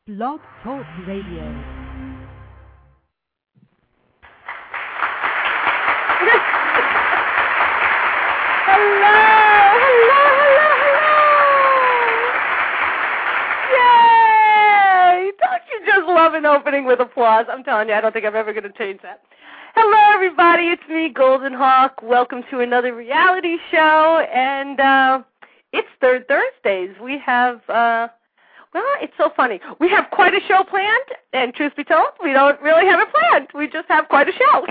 Blog Talk Radio. Love an opening with applause. I'm telling you, I don't think I'm ever going to change that. Hello, everybody. It's me, Golden Hawk. Welcome to another reality show, and it's Third Thursdays. We have, well, it's so funny. We have quite a show planned, and truth be told, we don't really have it planned. We just have quite a show.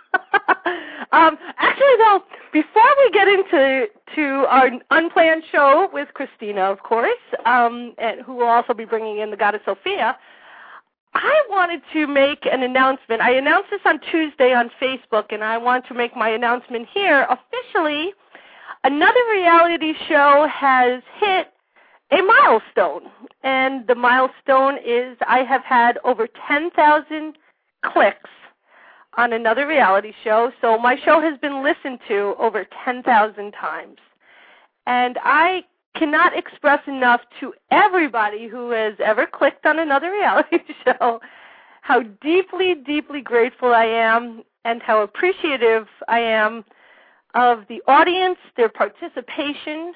Actually, though, before we get into our unplanned show with Christina, of course, and who will also be bringing in the goddess Sophia, I wanted to make an announcement. I announced this on Tuesday on Facebook, and I want to make my announcement here. Officially, another reality show has hit a milestone, and the milestone is I have had over 10,000 clicks on another reality show. So my show has been listened to over 10,000 times, and I cannot express enough to everybody who has ever clicked on another reality show how deeply, deeply grateful I am and how appreciative I am of the audience, their participation,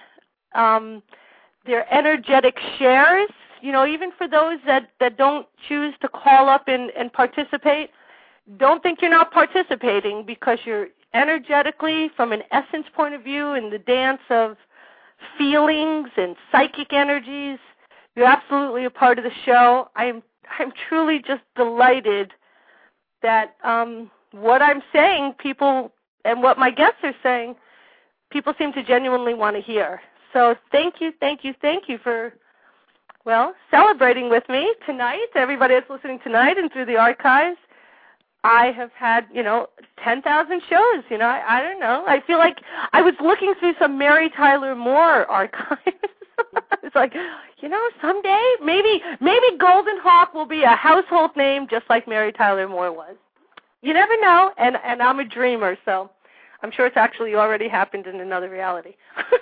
their energetic shares. You know, even for those that don't choose to call up and participate, don't think you're not participating, because you're energetically, from an essence point of view, in the dance of feelings and psychic energies, you're absolutely a part of the show. I'm truly just delighted that what I'm saying, people, and what my guests are saying, people seem to genuinely want to hear. So thank you for, well, celebrating with me tonight, everybody that's listening tonight and through the archives. I have had, 10,000 shows, I don't know. I feel like I was looking through some Mary Tyler Moore archives. It's like, someday, maybe Golden Hawk will be a household name just like Mary Tyler Moore was. You never know, and I'm a dreamer, so I'm sure it's actually already happened in another reality.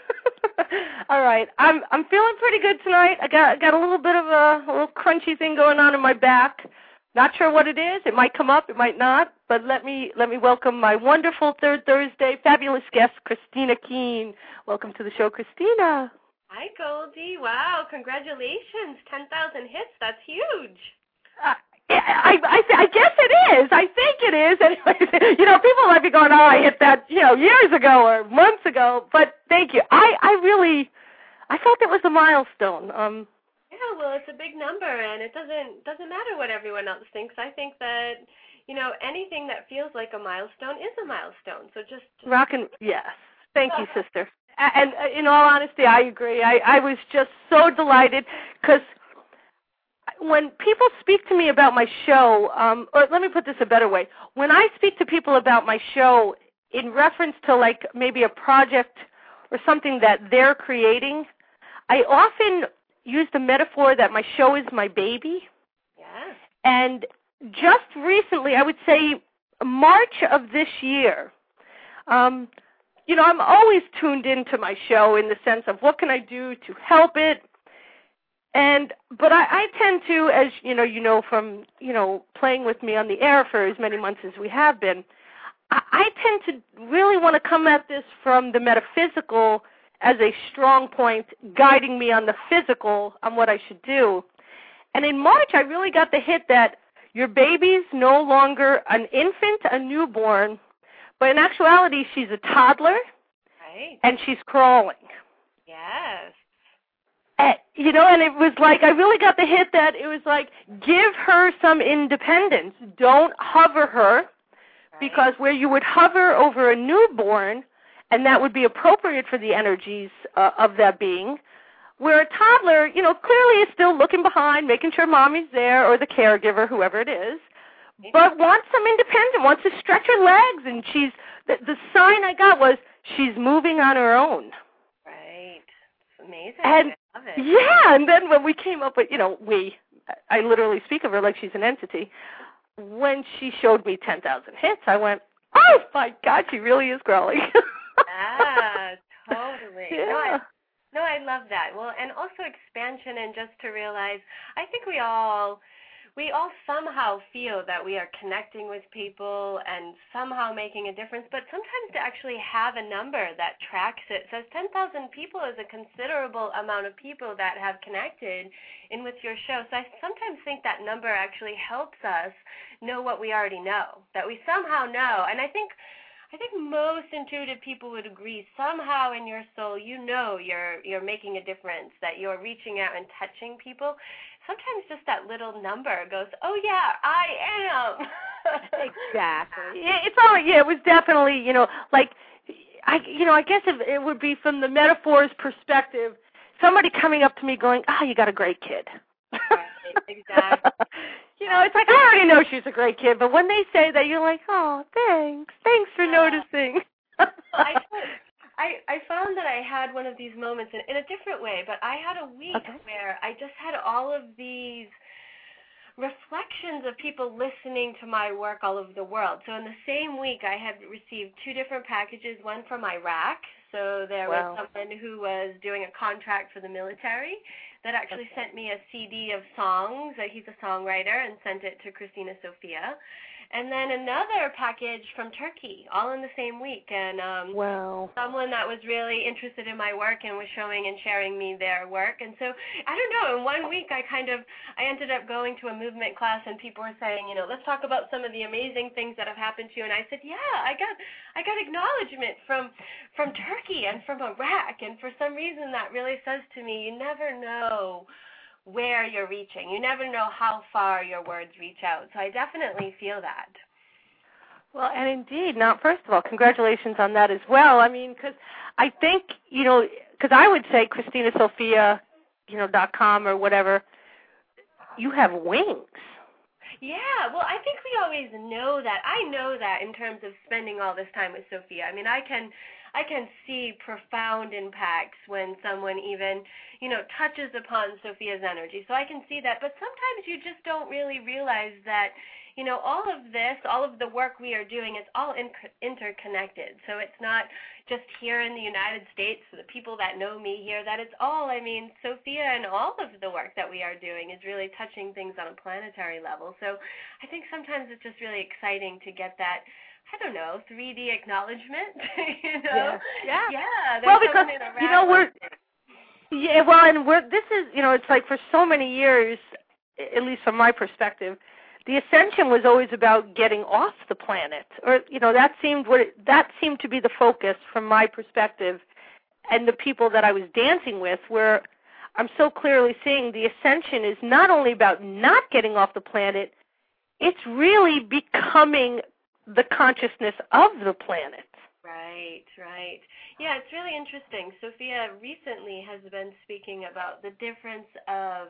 All right, I'm feeling pretty good tonight. I got a little bit of a little crunchy thing going on in my back. Not sure what it is. It might come up. It might not. But let me welcome my wonderful Third Thursday fabulous guest, Christina Keene. Welcome to the show, Christina. Hi, Goldie. Wow, congratulations. 10,000 hits. That's huge. I guess it is. I think it is. Anyway, people might be going, I hit that, years ago or months ago. But thank you. I felt it was a milestone. Yeah, well, it's a big number, and it doesn't matter what everyone else thinks. I think that, anything that feels like a milestone is a milestone. So just rockin', yes. Thank you, sister. And in all honesty, I agree. I was just so delighted, because when people speak to me about my show, or let me put this a better way, when I speak to people about my show in reference to like maybe a project or something that they're creating, I often use the metaphor that my show is my baby. Yeah. And just recently, I would say March of this year, I'm always tuned into my show in the sense of what can I do to help it. But I tend to, as from playing with me on the air for as many months as we have been, I tend to really want to come at this from the metaphysical as a strong point, guiding me on the physical, on what I should do. And in March, I really got the hit that your baby's no longer an infant, a newborn, but in actuality, she's a toddler, right, and she's crawling. Yes. And it was like, I really got the hit that it was like, give her some independence. Don't hover her, right, because where you would hover over a newborn, and that would be appropriate for the energies of that being, where a toddler, clearly is still looking behind, making sure mommy's there, or the caregiver, whoever it is, but wants some independence, wants to stretch her legs, and the sign I got was she's moving on her own. Right. It's amazing. And, I love it. yeah, and then when we came up with, I literally speak of her like she's an entity. When she showed me 10,000 hits, I went, oh, my God, she really is growing. Yeah, totally. Yeah. No, I love that. Well, and also expansion, and just to realize, I think we all somehow feel that we are connecting with people and somehow making a difference, but sometimes to actually have a number that tracks it says 10,000 people is a considerable amount of people that have connected in with your show. So I sometimes think that number actually helps us know what we already know, that we somehow know. And I think most intuitive people would agree, somehow in your soul you know you're making a difference, that you're reaching out and touching people. Sometimes just that little number goes, oh yeah, I am. Exactly. It's all, yeah, it was definitely, like, I guess if it would be from the metaphor's perspective, somebody coming up to me going, you got a great kid. Right, exactly. It's like, I already know she's a great kid, but when they say that, you're like, oh, thanks for noticing. I found that I had one of these moments in a different way, but I had a week where I just had all of these reflections of people listening to my work all over the world. So in the same week, I had received 2 different packages, one from Iraq. So there was someone who was doing a contract for the military that actually sent me a CD of songs. He's a songwriter, and sent it to Christina Sophia. And then another package from Turkey, all in the same week. And someone that was really interested in my work and was showing and sharing me their work. And so, I don't know, in 1 week I ended up going to a movement class, and people were saying, let's talk about some of the amazing things that have happened to you. And I said, yeah, I got acknowledgement from Turkey and from Iraq. And for some reason that really says to me, you never know where you're reaching. You never know how far your words reach out. So I definitely feel that. Well, and indeed, now, first of all, congratulations on that as well. I mean, because I think, because I would say ChristinaSophia, .com or whatever, you have wings. Yeah, well, I think we always know that. I know that in terms of spending all this time with Sophia. I mean, I can see profound impacts when someone even, touches upon Sophia's energy. So I can see that. But sometimes you just don't really realize that, all of this, all of the work we are doing is all interconnected. So it's not just here in the United States, for the people that know me here, that it's all, Sophia and all of the work that we are doing is really touching things on a planetary level. So I think sometimes it's just really exciting to get that, 3D acknowledgement, Yeah. Well, because, this is, it's like for so many years, at least from my perspective, the ascension was always about getting off the planet, or, that seemed to be the focus from my perspective, and the people that I was dancing with, where I'm so clearly seeing the ascension is not only about not getting off the planet, it's really becoming the consciousness of the planet. Right. Yeah, it's really interesting. Sophia recently has been speaking about the difference of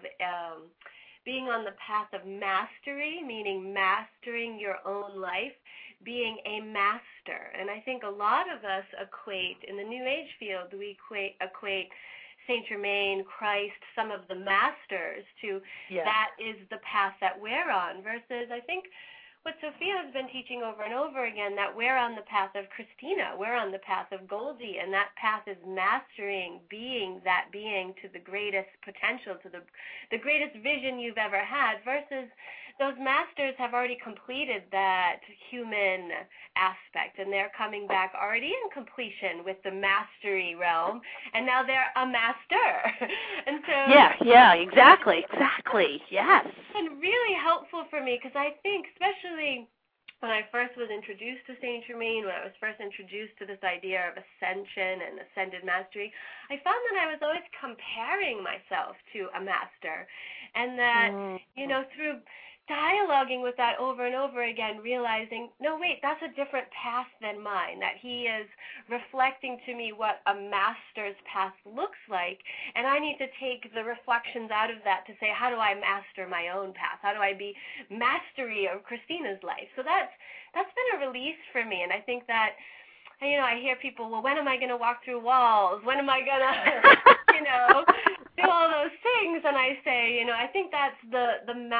being on the path of mastery, meaning mastering your own life, being a master. And I think a lot of us equate, in the New Age field, we equate Saint Germain, Christ, some of the masters to that is the path that we're on, versus I think what Sophia has been teaching over and over again, that we're on the path of Christina, we're on the path of Goldie, and that path is mastering being that being to the greatest potential, to the greatest vision you've ever had, versus those masters have already completed that human aspect, and they're coming back already in completion with the mastery realm, and now they're a master. And so exactly, yes. It's been really helpful for me, because I think, especially when I first was introduced to Saint Germain, when I was first introduced to this idea of ascension and ascended mastery, I found that I was always comparing myself to a master, and that, through dialoguing with that over and over again, realizing, no, wait, that's a different path than mine, that he is reflecting to me what a master's path looks like, and I need to take the reflections out of that to say, how do I master my own path? How do I be mastery of Christina's life? So that's been a release for me, and I think that, I hear people, well, when am I going to walk through walls? When am I going to, do all those things? And I say, I think that's the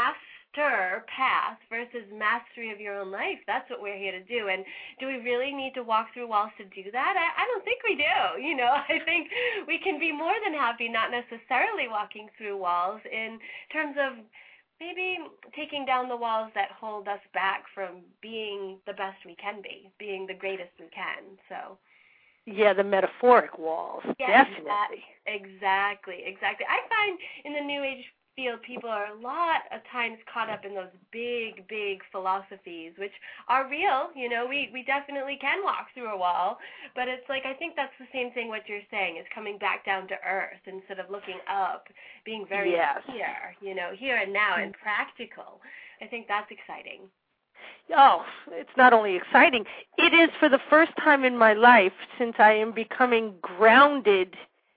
master path versus mastery of your own life. That's what we're here to do. And do we really need to walk through walls to do that? I don't think we do. You know, I think we can be more than happy not necessarily walking through walls in terms of maybe taking down the walls that hold us back from being the best we can be, being the greatest we can. So. Yeah, the metaphoric walls, yeah, definitely. Exactly. I find in the New Age field, people are a lot of times caught up in those big, big philosophies, which are real. You know, we definitely can walk through a wall, but it's like, I think that's the same thing what you're saying, is coming back down to earth instead of looking up, being very here, you know, here and now and practical. I think that's exciting. Oh, it's not only exciting, it is for the first time in my life since I am becoming grounded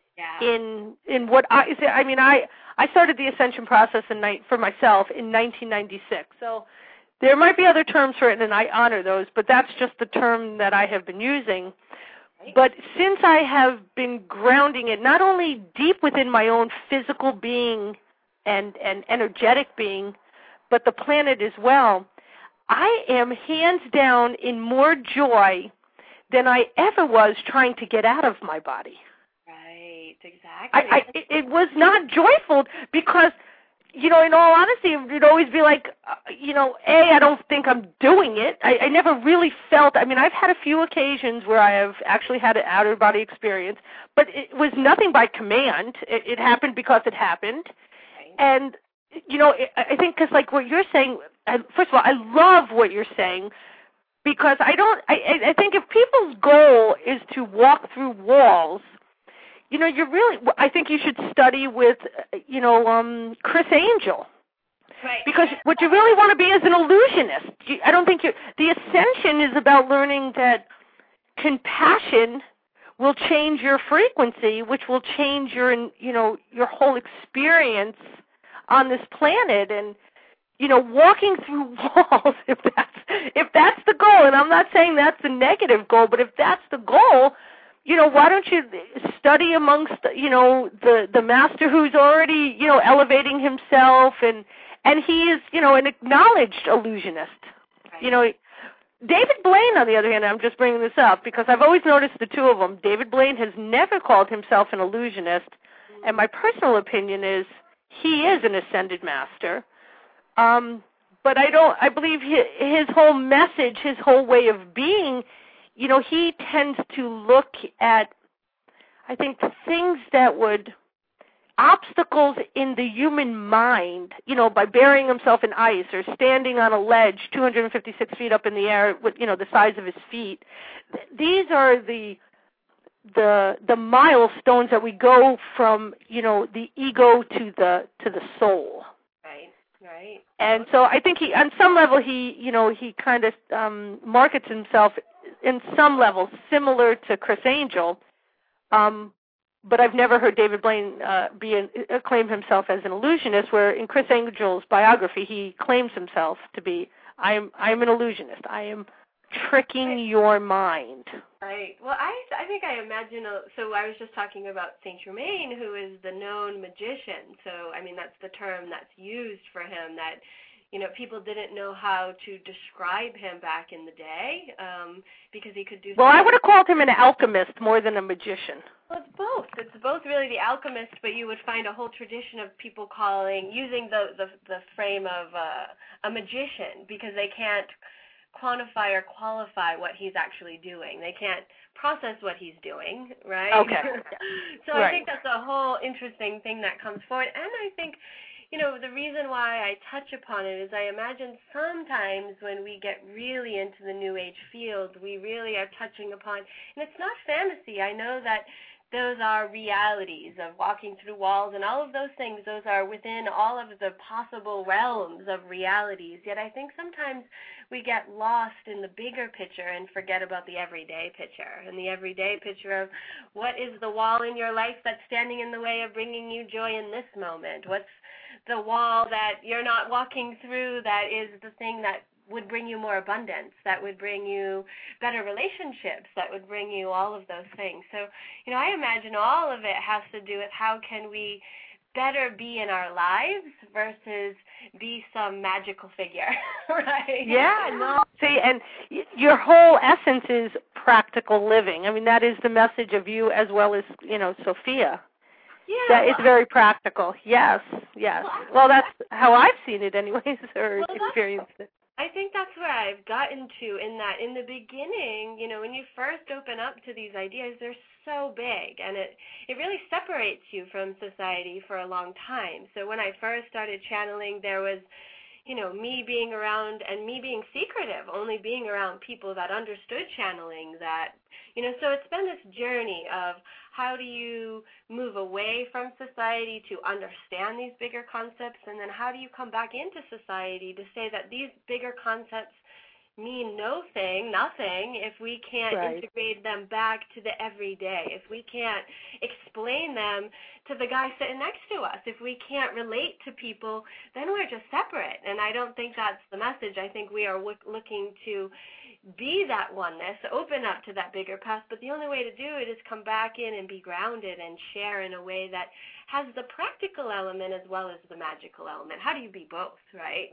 in what I started the ascension process for myself in 1996. So there might be other terms for it, and I honor those, but that's just the term that I have been using. But since I have been grounding it not only deep within my own physical being and energetic being, but the planet as well, I am hands down in more joy than I ever was trying to get out of my body. Right, exactly. It was not joyful because, you know, in all honesty, it would always be like, you know, I don't think I'm doing it. I never really felt, I mean, I've had a few occasions where I have actually had an outer-body experience, but it was nothing by command. It happened because it happened. Right. And, you know, I think because, like, what you're saying, first of all, I love what you're saying because I think if people's goal is to walk through walls, you know, I think you should study with, you know, Chris Angel. Right. Because what you really want to be is an illusionist. I don't think the ascension is about learning that compassion will change your frequency, which will change your whole experience on this planet. And, you know, walking through walls, if that's the goal, and I'm not saying that's the negative goal, but if that's the goal, you know, why don't you study amongst, you know, the master who's already, you know, elevating himself, and he is, you know, an acknowledged illusionist. Right. You know, David Blaine, on the other hand, I'm just bringing this up because I've always noticed the two of them. David Blaine has never called himself an illusionist, and my personal opinion is he is an ascended master. But I believe his whole message, his whole way of being, you know, he tends to look at, I think, things that obstacles in the human mind, you know, by burying himself in ice or standing on a ledge 256 feet up in the air with, you know, the size of his feet. These are the milestones that we go from, you know, the ego to the soul. Right. And so I think on some level, he kind of markets himself in some level similar to Chris Angel, but I've never heard David Blaine claim himself as an illusionist, where in Chris Angel's biography, he claims himself to be, I'm an illusionist. I am tricking your mind. Right. Well, I think I imagine, so I was just talking about Saint Germain, who is the known magician. So, I mean, that's the term that's used for him, that, you know, people didn't know how to describe him back in the day because he could do. Well, I would have called him an alchemist more than a magician. Well, it's both. It's both really the alchemist, but you would find a whole tradition of people using the frame of a magician because they can't quantify or qualify what he's actually doing. They can't process what he's doing, right? Okay. So right. I think that's a whole interesting thing that comes forward. And I think, you know, the reason why I touch upon it is I imagine sometimes when we get really into the New Age field, we really are touching upon, and it's not fantasy. I know that those are realities of walking through walls and all of those things. Those are within all of the possible realms of realities. Yet I think sometimes we get lost in the bigger picture and forget about the everyday picture. And the everyday picture of what is the wall in your life that's standing in the way of bringing you joy in this moment? What's the wall that you're not walking through that is the thing that would bring you more abundance, that would bring you better relationships, that would bring you all of those things. So, you know, I imagine all of it has to do with how can we better be in our lives versus be some magical figure, right? Yeah, no. See, and your whole essence is practical living. I mean, that is the message of you as well as, Sophia. Yeah. That is very practical. Yes, yes. Well, that's how I've seen it anyways, or experienced it. I think that's where I've gotten to in that in the beginning, when you first open up to these ideas, they're so big and it really separates you from society for a long time. So when I first started channeling, there was, me being around and me being secretive, only being around people that understood channeling that, so it's been this journey of how do you move away from society to understand these bigger concepts, and then how do you come back into society to say that these bigger concepts mean nothing if we can't integrate them back to the everyday, if we can't explain them to the guy sitting next to us, if we can't relate to people, then we're just separate. And I don't think that's the message. I think we are looking to be that oneness, open up to that bigger path, but the only way to do it is come back in and be grounded and share in a way that has the practical element as well as the magical element. How do you be both, right?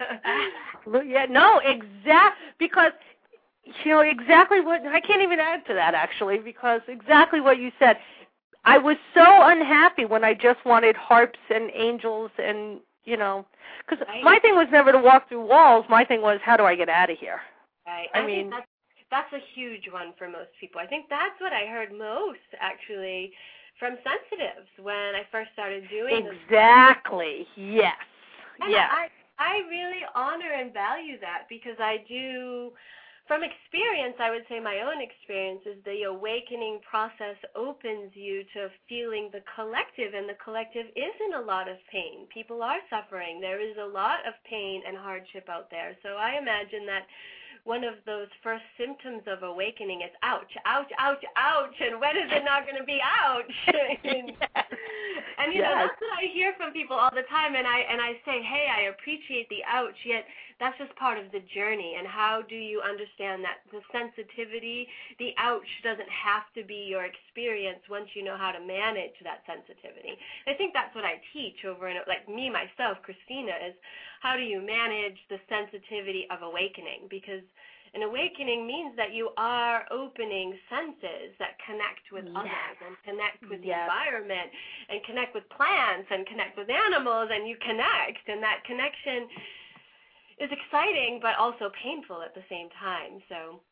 Yeah, no, because, exactly what, I can't even add to that actually, because exactly what you said. I was so unhappy when I just wanted harps and angels and, because my thing was never to walk through walls. My thing was, how do I get out of here? Right. I mean, that's a huge one for most people. I think that's what I heard most, actually, from sensitives when I first started doing this. Exactly. Yes. And yes. I really honor and value that because I do, from experience, I would say my own experience is the awakening process opens you to feeling the collective, and the collective is in a lot of pain. People are suffering. There is a lot of pain and hardship out there. So I imagine that one of those first symptoms of awakening is ouch, ouch, ouch, ouch, and when is it not going to be ouch? And that's what I hear from people all the time, and I say, hey, I appreciate the ouch, yet that's just part of the journey. And how do you understand that the sensitivity, the ouch doesn't have to be your experience once you know how to manage that sensitivity. I think that's what I teach over and like me, myself, Christina, is how do you manage the sensitivity of awakening? Because an awakening means that you are opening senses that connect with others and connect with the environment and connect with plants and connect with animals, and you connect, and that connection is exciting but also painful at the same time. So,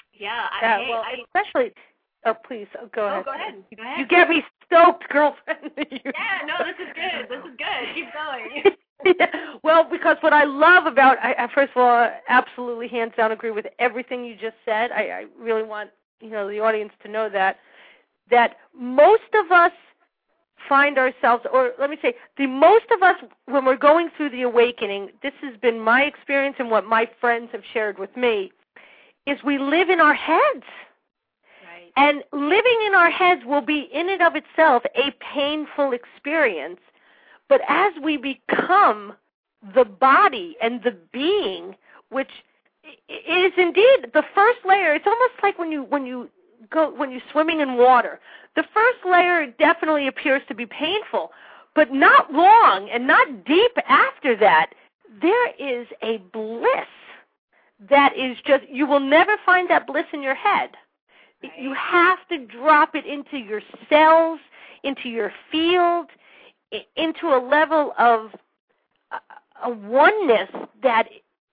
especially. Oh, please go ahead. Oh, go ahead. You get me stoked, girlfriend. Yeah, no, this is good. This is good. Keep going. Well, because what I love about, first of all, absolutely hands down agree with everything you just said. I really want the audience to know that most of us find ourselves, or let me say, the most of us, when we're going through the awakening, this has been my experience and what my friends have shared with me, is we live in our heads. Right. And living in our heads will be in and of itself a painful experience. But as we become the body and the being, which is indeed the first layer, it's almost like when you're swimming in water. The first layer definitely appears to be painful, but not long and not deep after that. There is a bliss that is just, you will never find that bliss in your head. Right. You have to drop it into your cells, into your field, into a level of a oneness that,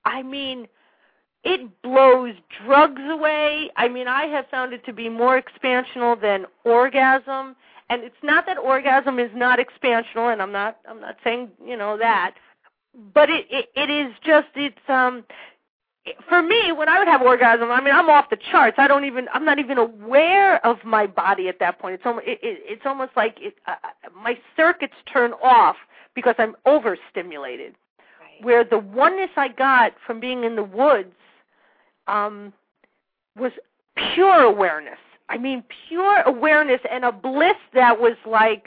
it blows drugs away. I have found it to be more expansional than orgasm. And it's not that orgasm is not expansional, and I'm not saying, that. But it is just, for me, when I would have orgasm, I'm off the charts. I'm not even aware of my body at that point. It's almost like my circuits turn off because I'm overstimulated. Right. Where the oneness I got from being in the woods was pure awareness. Pure awareness and a bliss that was like,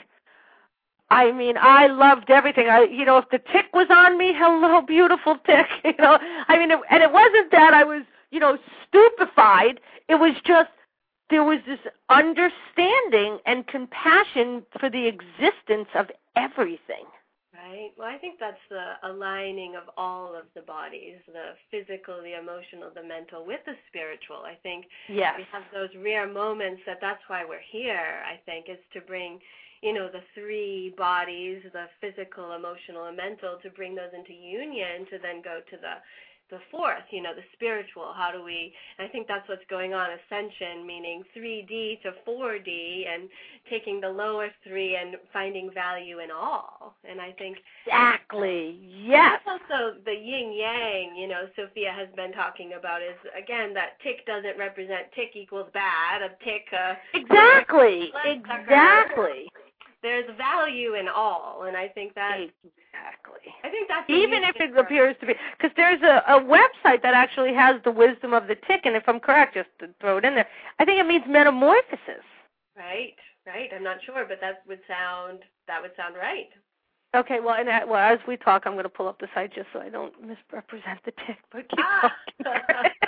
I loved everything. If the tick was on me, hello, beautiful tick. And it wasn't that I was, stupefied. It was just there was this understanding and compassion for the existence of everything. Right. Well, I think that's the aligning of all of the bodies, the physical, the emotional, the mental with the spiritual. I think yes. we have those rare moments that's why we're here, I think, is to bring, the three bodies, the physical, emotional, and mental, to bring those into union to then go to the fourth, the spiritual. How do we, and I think that's what's going on, ascension, meaning 3D to 4D, and taking the lower three and finding value in all. And I think exactly, yes. That's also the yin-yang, Sophia has been talking about, is, again, that tick doesn't represent tick equals bad, a tick. Exactly. There's value in all, and I think that. Exactly. I think that's even if it appears to be, because there's a website that actually has the wisdom of the tick, and if I'm correct, just to throw it in there, I think it means metamorphosis. Right. I'm not sure, but that would sound right. Okay, well, as we talk, I'm going to pull up the site just so I don't misrepresent the tick, but keep talking.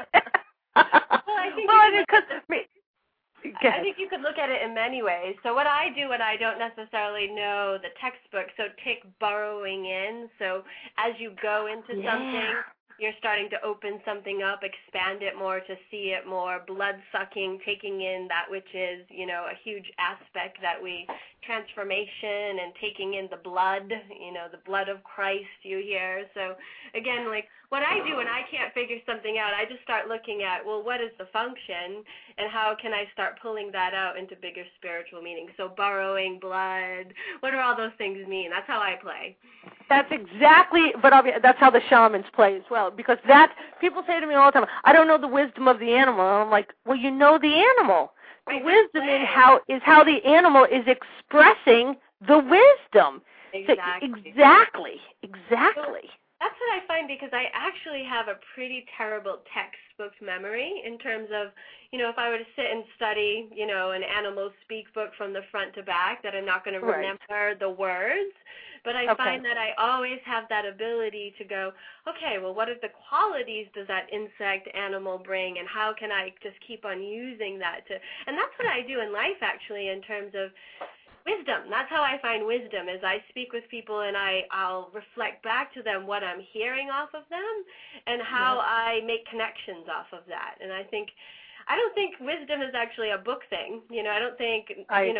I think you could look at it in many ways. So what I do when I don't necessarily know the textbook, so tick burrowing in. So as you go into something, you're starting to open something up, expand it more, to see it more, blood-sucking, taking in that which is, a huge aspect that transformation and taking in the blood, the blood of Christ you hear. So, again, like what I do when I can't figure something out, I just start looking at, well, what is the function and how can I start pulling that out into bigger spiritual meaning? So burrowing, blood, what do all those things mean? That's how I play. That's exactly, but that's how the shamans play as well, because people say to me all the time, I don't know the wisdom of the animal. And I'm like, well, you know the animal. The wisdom is how the animal is expressing the wisdom. Exactly. So, exactly. That's what I find, because I actually have a pretty terrible textbook memory in terms of, if I were to sit and study, an animal speak book from the front to back, that I'm not going to remember the words. But I find that I always have that ability to go, okay, well, what are the qualities does that insect animal bring, and how can I just keep on using that and that's what I do in life, actually, in terms of wisdom. That's how I find wisdom, is I speak with people and I'll reflect back to them what I'm hearing off of them and how I make connections off of that. And I don't think wisdom is actually a book thing. I don't think,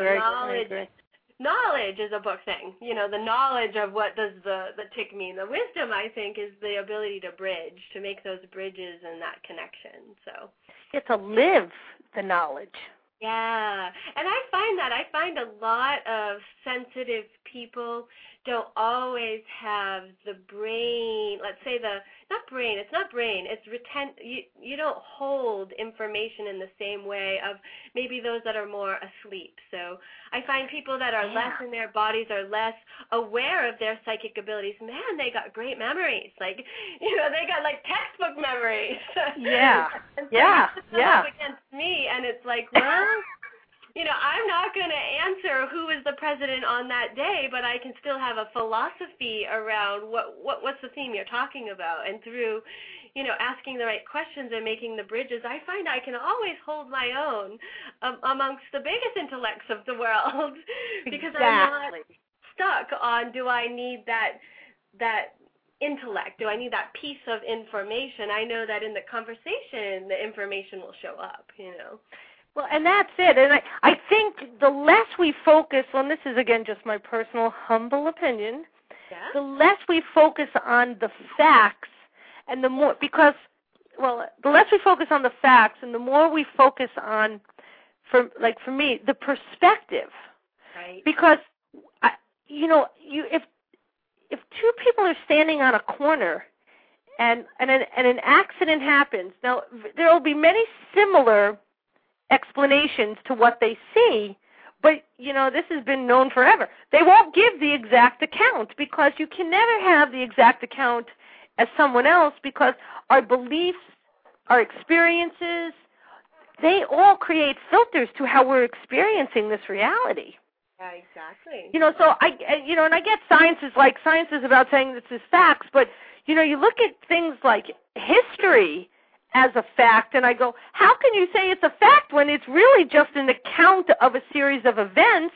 knowledge is a book thing. The knowledge of what does the tick mean. The wisdom, I think, is the ability to bridge, to make those bridges and that connection. So it's to live the knowledge. Yeah, and I find a lot of sensitive people don't always have the brain, let's say it's not brain, it's you don't hold information in the same way of maybe those that are more asleep. So I find people that are less in their bodies are less aware of their psychic abilities. Man, they got great memories. Like, they got like textbook memories. Yeah. And so up against me, and it's like, well, I'm not going to answer who is the president on that day, but I can still have a philosophy around what's the theme you're talking about. And through, asking the right questions and making the bridges, I find I can always hold my own amongst the biggest intellects of the world because I'm not stuck on, do I need that intellect? Do I need that piece of information? I know that in the conversation, the information will show up, Well, and that's it. And I think the less we focus, and this is, again, just my personal humble opinion, the less we focus on the facts and the more, the less we focus on the facts and the more we focus on, for me, the perspective. Right. Because, if two people are standing on a corner and an accident happens, now there will be many similar explanations to what they see, but, this has been known forever. They won't give the exact account because you can never have the exact account as someone else, because our beliefs, our experiences, they all create filters to how we're experiencing this reality. Yeah, exactly. So and I get science is about saying this is facts, but, you look at things like history as a fact, and I go, how can you say it's a fact when it's really just an account of a series of events,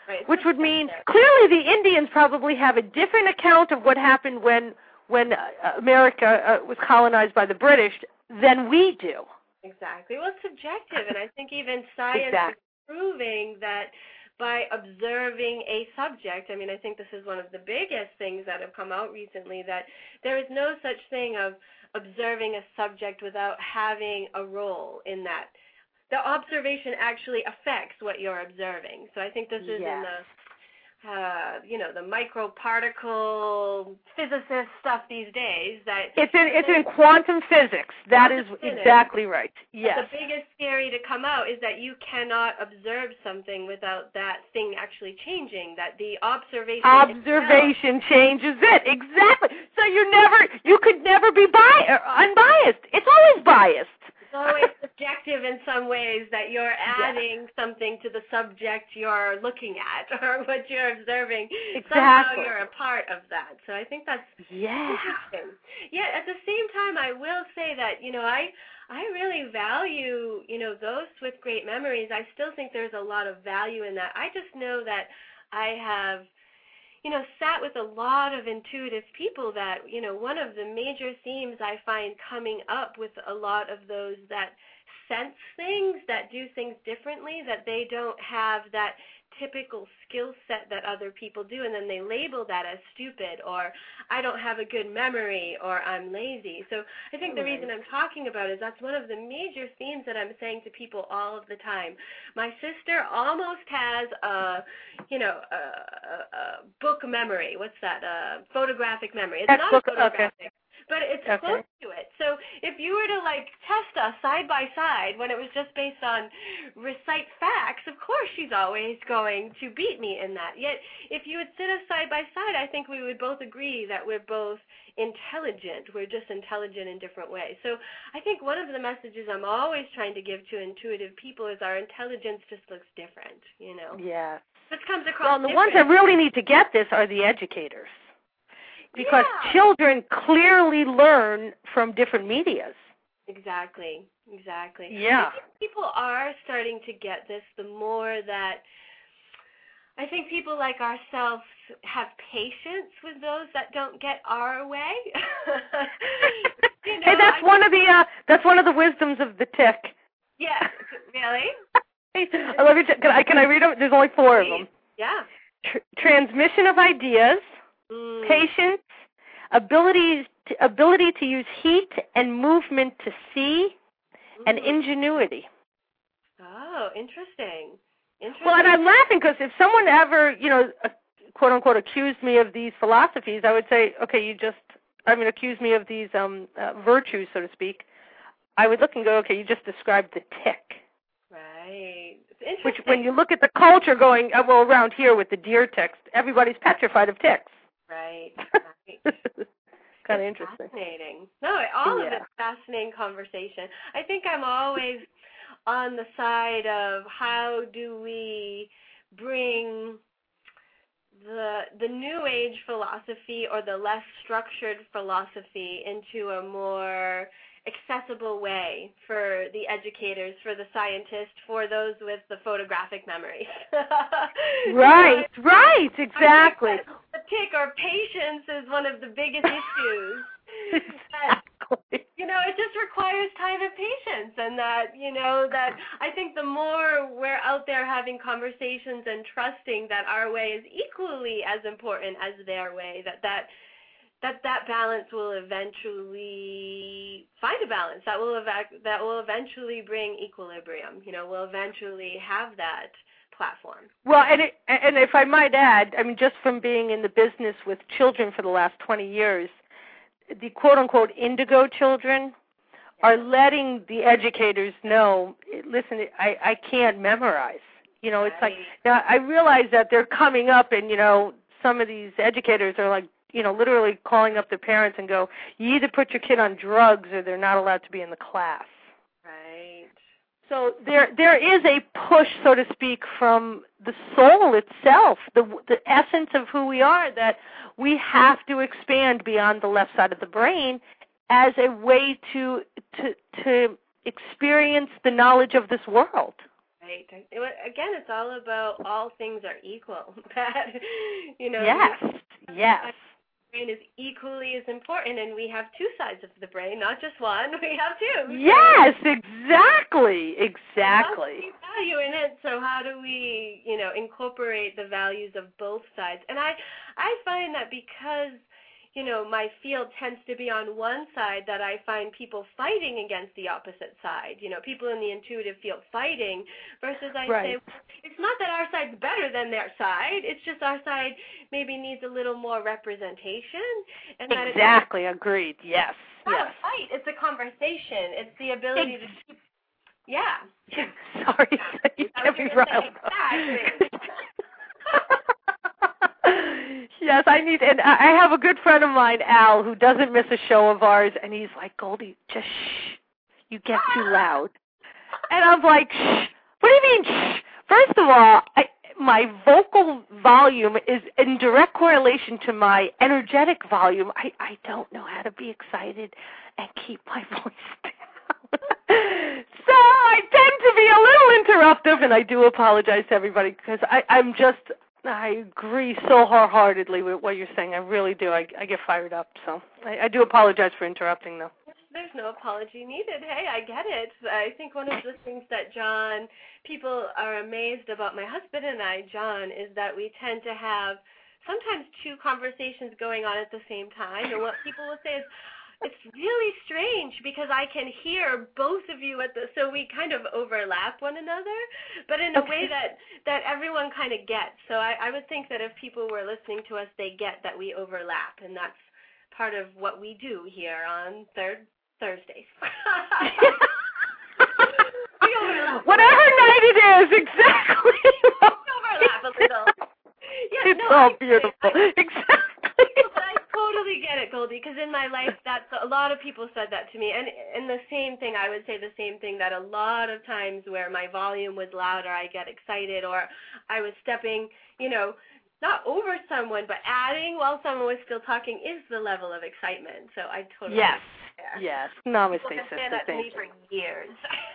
Right. Which would mean clearly the Indians probably have a different account of what happened when America was colonized by the British than we do. Exactly. Well, it's subjective, and I think even science is proving that by observing a subject, I mean, I think this is one of the biggest things that have come out recently, that there is no such thing of observing a subject without having a role in that. The observation actually affects what you're observing. So I think this is in the microparticle physicist stuff these days. That it's in quantum physics. That is exactly right. Yes. The biggest theory to come out is that you cannot observe something without that thing actually changing. That the observation changes it. Exactly. So you could never be unbiased. It's always biased. It's always subjective in some ways, that you're adding something to the subject you're looking at or what you're observing. Exactly. Somehow you're a part of that. So I think that's interesting. Yeah, at the same time, I will say that, I really value, those with great memories. I still think there's a lot of value in that. I just know that I have sat with a lot of intuitive people that, one of the major themes I find coming up with a lot of those that sense things, that do things differently, that they don't have that typical skill set that other people do, and then they label that as stupid, or I don't have a good memory, or I'm lazy. So I think the reason I'm talking about is that's one of the major themes that I'm saying to people all of the time. My sister almost has a book memory. What's that? Photographic memory. It's not photographic. But it's close to it. So if you were to test us side by side when it was just based on recite facts, of course she's always going to beat me in that. Yet if you would sit us side by side, I think we would both agree that we're both intelligent. We're just intelligent in different ways. So I think one of the messages I'm always trying to give to intuitive people is our intelligence just looks different, Yeah. This comes across the ones that really need to get this are the educators. Because children clearly learn from different medias. Exactly. Yeah. I think people are starting to get this the more that I think people like ourselves have patience with those that don't get our way. Hey, that's one of the wisdoms of the tick. Yeah, really? I love you. Can I read them? There's only 4 of them. Yeah. Transmission of ideas. Patience, ability to use heat and movement to see, and ingenuity. Oh, interesting. Well, and I'm laughing because if someone ever, quote unquote, accused me of these philosophies, I would say, okay, accuse me of these virtues, so to speak. I would look and go, okay, you just described the tick. Right. It's interesting. Which, when you look at the culture going, around here with the deer ticks, everybody's petrified of ticks. Right. Kind of interesting. Fascinating. No, all of it's fascinating conversation. I think I'm always on the side of how do we bring the new age philosophy or the less structured philosophy into a more accessible way for the educators, for the scientists, for those with the photographic memories. Right, exactly. The tick or patience is one of the biggest issues. Exactly. It just requires time and patience, and that I think the more we're out there having conversations and trusting that our way is equally as important as their way, that balance will eventually find a balance. That will eventually bring equilibrium. We'll eventually have that platform. Well, and if I might add, just from being in the business with children for the last 20 years, the quote-unquote indigo children are letting the educators know, listen, I can't memorize. It's like, now I realize that they're coming up and, some of these educators are like, literally calling up their parents and go, you either put your kid on drugs or they're not allowed to be in the class. Right. So there is a push, so to speak, from the soul itself, the essence of who we are, that we have to expand beyond the left side of the brain as a way to experience the knowledge of this world. Right. Again, it's all about all things are equal. That, Yes. The brain is equally as important, and we have two sides of the brain, not just one. We have two. Yes, exactly. We value in it, so how do we, incorporate the values of both sides? And I find that because my field tends to be on one side, that I find people fighting against the opposite side. People in the intuitive field fighting versus I say, well, it's not that our side's better than their side. It's just our side maybe needs a little more representation. And exactly. Agreed. Yes. It's not a fight. It's a conversation. It's the ability to keep. Yeah. Sorry. You can't be right. Yes, and I have a good friend of mine, Al, who doesn't miss a show of ours, and he's like, Goldie, just shh, you get too loud. And I'm like, shh, what do you mean, shh? First of all, my vocal volume is in direct correlation to my energetic volume. I don't know how to be excited and keep my voice down. So I tend to be a little interruptive, and I do apologize to everybody because I agree so wholeheartedly with what you're saying. I really do. I get fired up. So I do apologize for interrupting, though. There's no apology needed. Hey, I get it. I think one of the things that people are amazed about my husband and I, John, is that we tend to have sometimes two conversations going on at the same time. And what people will say is, it's really strange because I can hear both of you so we kind of overlap one another, but in a way that everyone kind of gets. So I would think that if people were listening to us, they get that we overlap, and that's part of what we do here on Thursdays. We overlap. Whatever night it is, exactly. We overlap a little. Yeah, it's all beautiful. Exactly. I totally get it, Goldie, because in my life, a lot of people said that to me. And the same thing, I would say the same thing, that a lot of times where my volume was louder, I get excited, or I was stepping, not over someone, but adding while someone was still talking is the level of excitement. So I totally Yes. Namaste, sister. People have said that to me for years.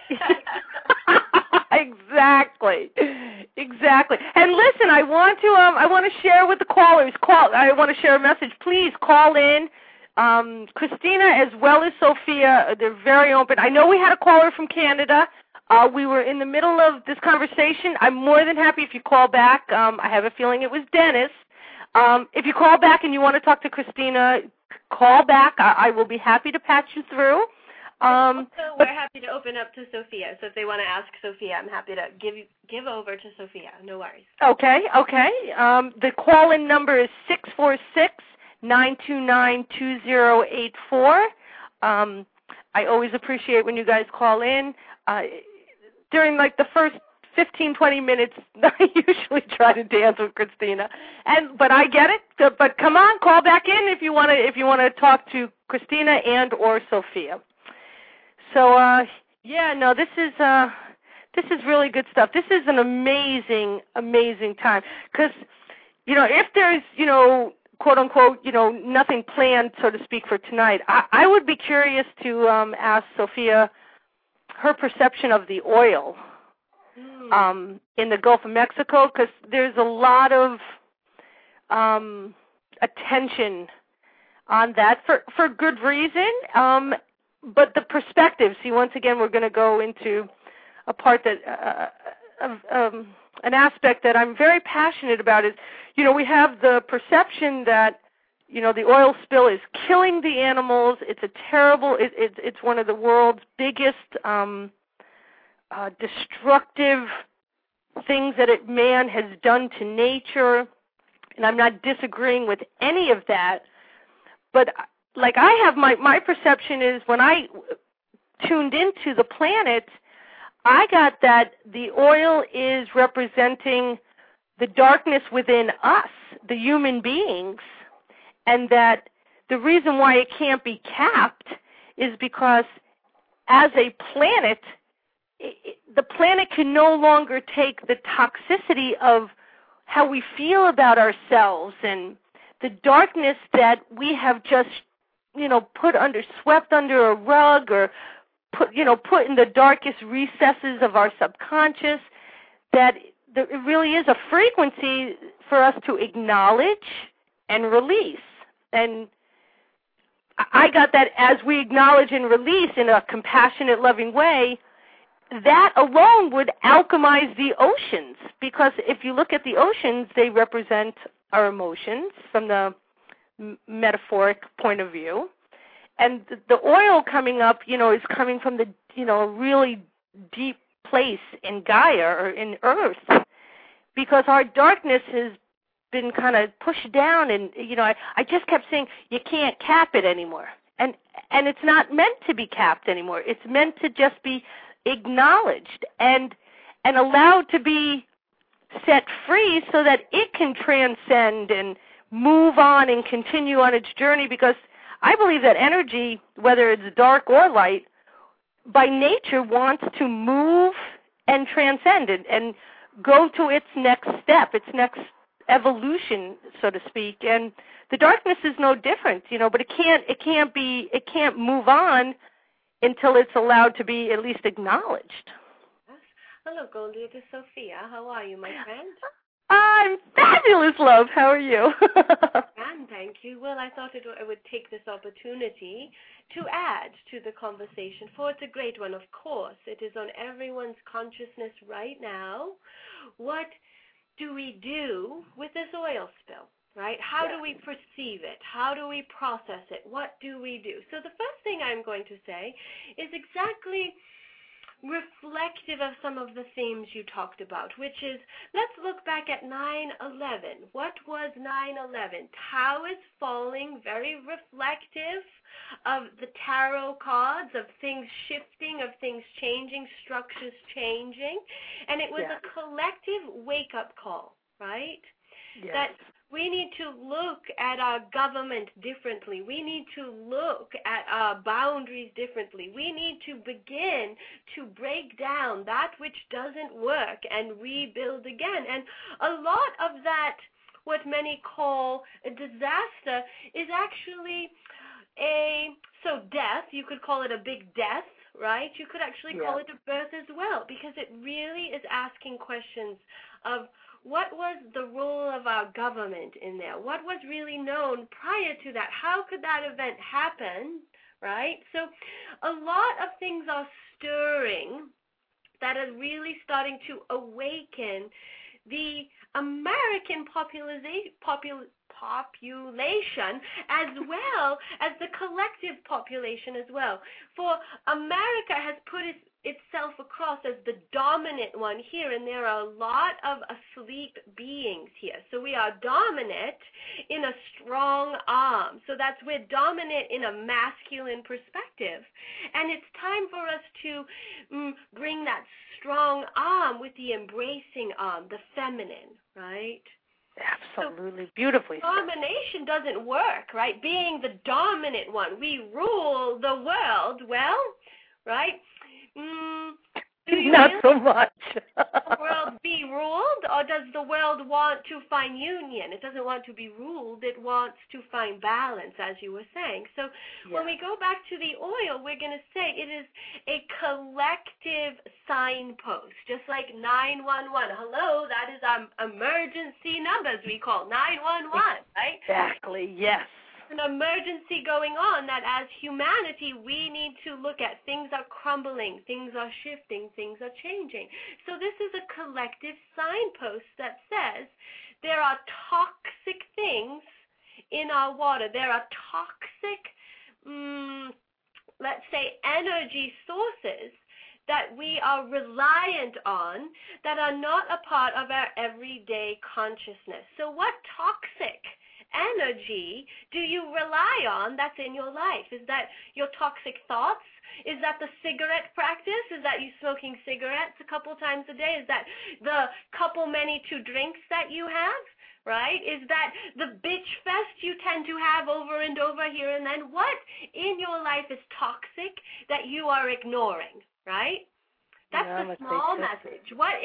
Exactly. And listen, I want to share with the callers. I want to share a message. Please call in. Christina as well as Sophia, they're very open. I know we had a caller from Canada. We were in the middle of this conversation. I'm more than happy if you call back. I have a feeling it was Dennis. If you call back and you want to talk to Christina, call back. I will be happy to patch you through. Also, we're happy to open up to Sophia. So if they want to ask Sophia, I'm happy to give over to Sophia. No worries. Okay. The call-in number is 646-929-2084. I always appreciate when you guys call in. During the first 15, 20 minutes, I usually try to dance with Christina, but I get it. But come on, call back in if you want to talk to Christina and or Sophia. So this is really good stuff. This is an amazing, amazing time because if there's quote unquote nothing planned, so to speak, for tonight, I would be curious to ask Sophia her perception of the oil in the Gulf of Mexico, because there's a lot of attention on that for good reason. But the perspective, once again, we're going to go into a part that an aspect that I'm very passionate about is, we have the perception that, the oil spill is killing the animals. It's a terrible, it's one of the world's biggest destructive things that man has done to nature. And I'm not disagreeing with any of that. But I have my perception is when I tuned into the planet, I got that the oil is representing the darkness within us, the human beings, and that the reason why it can't be capped is because as a planet, the planet can no longer take the toxicity of how we feel about ourselves and the darkness that we have just, swept under a rug or put in the darkest recesses of our subconscious. that it really is a frequency for us to acknowledge and release. And I got that as we acknowledge and release in a compassionate, loving way, that alone would alchemize the oceans. Because if you look at the oceans, they represent our emotions from the metaphoric point of view. And the oil coming up, is coming from the, a really deep place in Gaia or in Earth, because our darkness has been kind of pushed down, and I just kept saying you can't cap it anymore, and it's not meant to be capped anymore. It's meant to just be acknowledged and allowed to be set free so that it can transcend and move on and continue on its journey, because I believe that energy, whether it's dark or light, by nature wants to move and transcend and go to its next step, its next evolution, so to speak. And the darkness is no different, but it can't move on until it's allowed to be at least acknowledged. Hello, Goldie. It is Sophia. How are you, my friend? I'm fabulous, love. How are you? And thank you. Well, I thought I would take this opportunity to add to the conversation, for it's a great one, of course. It is on everyone's consciousness right now. What do we do with this oil spill, right? How do we perceive it? How do we process it? What do we do? So the first thing I'm going to say is exactly reflective of some of the themes you talked about, which is, let's look back at 9/11. What was 9/11? Tao is falling, very reflective of the tarot cards, of things shifting, of things changing, structures changing, and it was a collective wake-up call, right? Yes. That we need to look at our government differently. We need to look at our boundaries differently. We need to begin to break down that which doesn't work and rebuild again. And a lot of that, what many call a disaster, is actually death. You could call it a big death, right? You could actually call it a birth as well, because it really is asking questions of, what was the role of our government in there? What was really known prior to that? How could that event happen, right? So a lot of things are stirring that are really starting to awaken the American population as well as the collective population as well. For America has put itself across as the dominant one here, and there are a lot of asleep beings here. So we are dominant in a strong arm. So we're dominant in a masculine perspective. And it's time for us to bring that strong arm with the embracing arm, the feminine, right? Absolutely. So beautifully said. Domination doesn't work, right? Being the dominant one, we rule the world, well, right? Not so much. The world be ruled, or does the world want to find union? It doesn't want to be ruled. It wants to find balance, as you were saying. So when we go back to the oil, we're going to say it is a collective signpost, just like 911. Hello, that is our emergency numbers we call 911, right? Exactly, yes. An emergency going on that as humanity we need to look at. Things are crumbling, things are shifting, things are changing. So this is a collective signpost that says there are toxic things in our water. There are toxic, let's say, energy sources that we are reliant on that are not a part of our everyday consciousness. So what toxic energy do you rely on that's in your life? Is that your toxic thoughts? Is that the cigarette practice? Is that you smoking cigarettes a couple times a day? Is that the many drinks that you have? Right? Is that the bitch fest you tend to have over and over here and then? What in your life is toxic that you are ignoring? Right? That's the small message. What's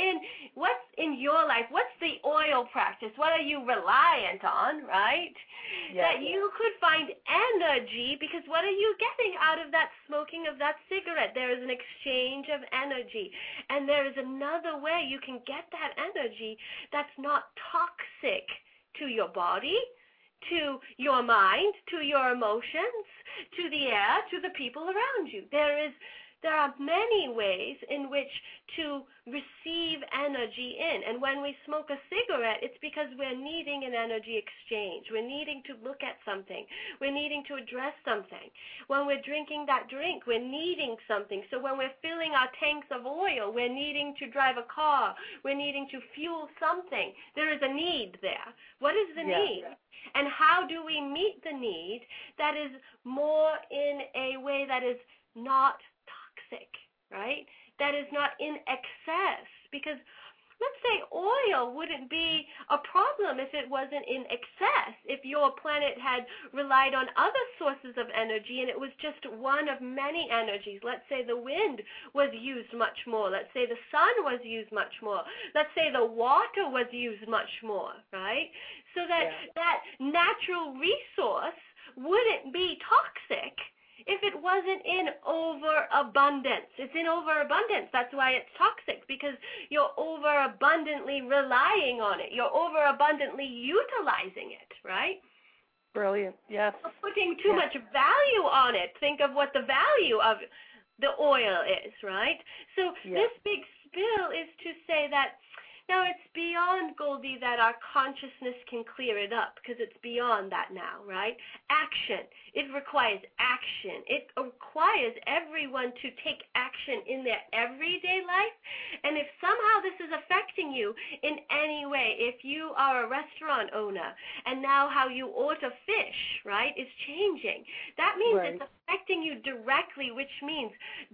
in your life? What's the oil practice? What are you reliant on, right? That you could find energy, because what are you getting out of that smoking of that cigarette? There is an exchange of energy. And there is another way you can get that energy that's not toxic to your body, to your mind, to your emotions, to the air, to the people around you. There are many ways in which to receive energy in. And when we smoke a cigarette, it's because we're needing an energy exchange. We're needing to look at something. We're needing to address something. When we're drinking that drink, we're needing something. So when we're filling our tanks of oil, we're needing to drive a car. We're needing to fuel something. There is a need there. What is the need? And how do we meet the need that is more in a way that is not toxic, right? That is not in excess, because let's say oil wouldn't be a problem if it wasn't in excess, if your planet had relied on other sources of energy and it was just one of many energies. Let's say the wind was used much more. Let's say the sun was used much more. Let's say the water was used much more, right? So that natural resource wouldn't be toxic if it wasn't in overabundance. It's in overabundance. That's why it's toxic, because you're overabundantly relying on it. You're overabundantly utilizing it, right? Brilliant, yes. You're putting too much value on it. Think of what the value of the oil is, right? So this big spill is to say that now it's beyond, Goldie, that our consciousness can clear it up, because it's beyond that now, right? Action. It requires action. It requires everyone to take action in their everyday life. And if somehow this is affecting you in any way, if you are a restaurant owner and now how you order fish, right, is changing, that means it's affecting you directly, which means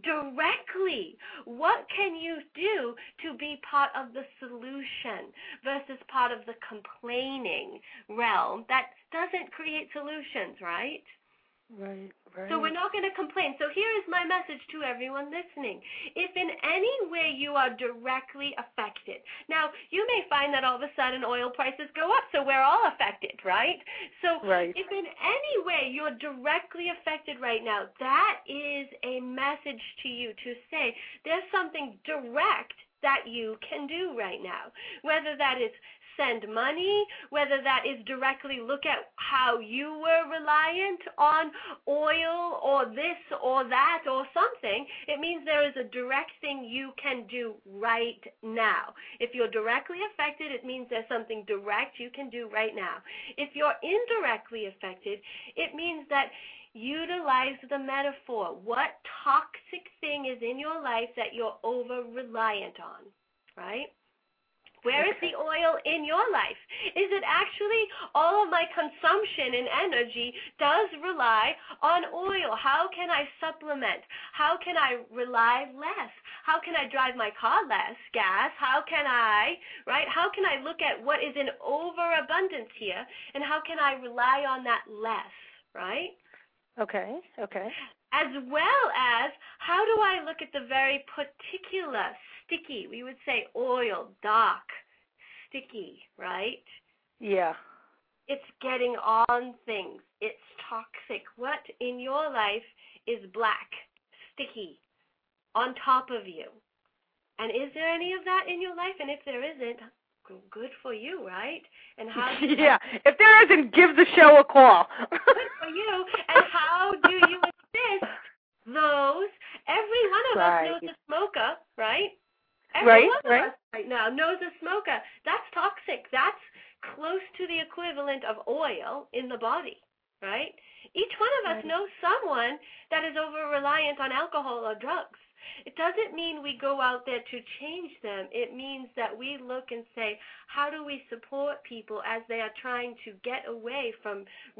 directly what can you do to be part of the solution versus part of the complaining realm that doesn't create solutions, right? Right. So we're not going to complain. So here is my message to everyone listening. If in any way you are directly affected, now you may find that all of a sudden oil prices go up, so we're all affected, right? So if in any way you're directly affected right now, that is a message to you to say there's something direct that you can do right now, whether that is send money, whether that is directly look at how you were reliant on oil or this or that or something. It means there is a direct thing you can do right now. If you're directly affected, it means there's something direct you can do right now. If you're indirectly affected, it means that utilize the metaphor. What toxic thing is in your life that you're over-reliant on, right? Where is the oil in your life? Is it actually all of my consumption and energy does rely on oil? How can I supplement? How can I rely less? How can I drive my car less gas? How can I look at what is in overabundance here, and how can I rely on that less, right? Okay. As well as, how do I look at the very particular sticky, we would say oil, dark, sticky, right? Yeah. It's getting on things. It's toxic. What in your life is black, sticky, on top of you? And is there any of that in your life? And if there isn't, good for you, right? And how? If there isn't, give the show a call. Good for you. And how do you assist those? Every one of us knows a smoker, right? Every one of us right now knows a smoker. That's toxic. That's close to the equivalent of oil in the body, right? Each one of us knows someone that is over-reliant on alcohol or drugs. It doesn't mean we go out there to change them. It means that we look and say, how do we support people as they are trying to get away from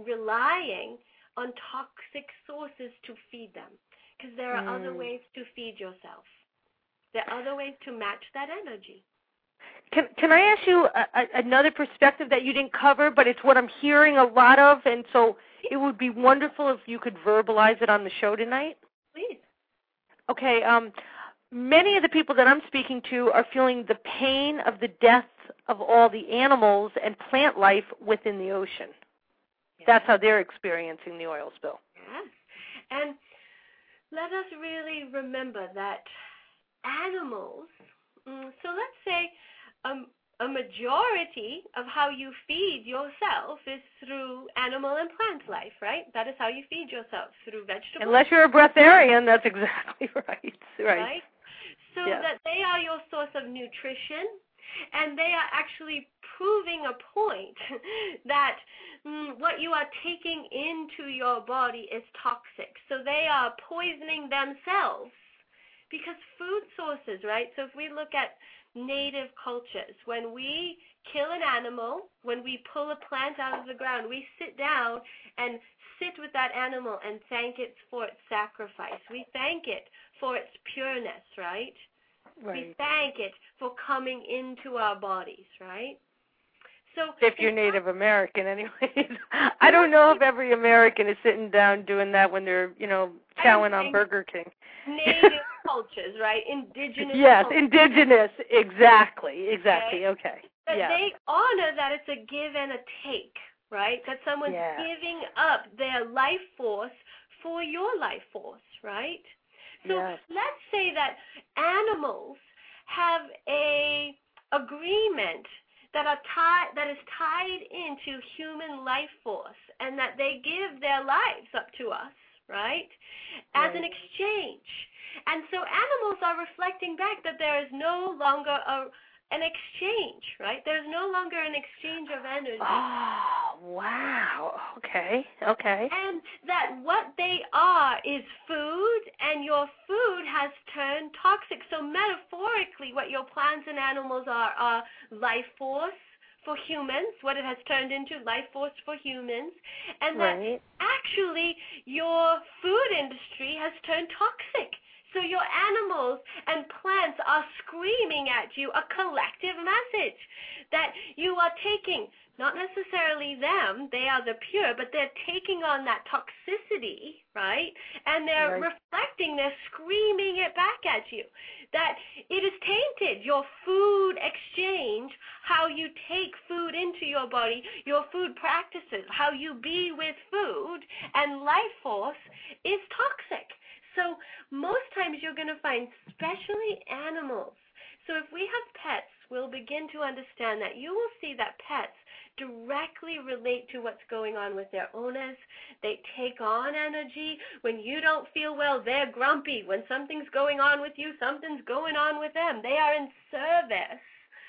relying on toxic sources to feed them? Because there are other ways to feed yourself. There are other ways to match that energy. Can I ask you another perspective that you didn't cover, but it's what I'm hearing a lot of, and so it would be wonderful if you could verbalize it on the show tonight? Please. Okay. many of the people that I'm speaking to are feeling the pain of the death of all the animals and plant life within the ocean. Yes. That's how they're experiencing the oil spill. Yes. And let us really remember that animals, so let's say a majority of how you feed yourself is through animal and plant life, right? That is how you feed yourself, through vegetables. Unless you're a breatharian, that's exactly right. Right? So that they are your source of nutrition, and they are actually proving a point that what you are taking into your body is toxic. So they are poisoning themselves because food sources, right? So if we look at native cultures, when we kill an animal, when we pull a plant out of the ground, we sit down and sit with that animal and thank it for its sacrifice. We thank it for its pureness, right? We thank it for coming into our bodies, right? So if you're Native American, anyways. I don't know if every American is sitting down doing that when they're, chowing on Burger King. Native cultures, right? Indigenous Yes, cultures. indigenous. Exactly. Okay. But they honor that it's a give and a take, right? That someone's giving up their life force for your life force, right? So let's say that animals have a agreement that is tied into human life force, and that they give their lives up to us, right, as an exchange. And so animals are reflecting back that there is no longer an exchange, right? There's no longer an exchange of energy. Oh, wow. Okay. And that what they are is food, and your food has turned toxic. So metaphorically, what your plants and animals are life force for humans, what it has turned into, life force for humans, and that actually your food industry has turned toxic. So your animals and plants are screaming at you a collective message that you are taking, not necessarily them, they are the pure, but they're taking on that toxicity, right? And they're reflecting, they're screaming it back at you, that it is tainted. Your food exchange, how you take food into your body, your food practices, how you be with food and life force is toxic. So most times you're going to find, especially animals. So if we have pets, we'll begin to understand that you will see that pets directly relate to what's going on with their owners. They take on energy. When you don't feel well, they're grumpy. When something's going on with you, something's going on with them. They are in service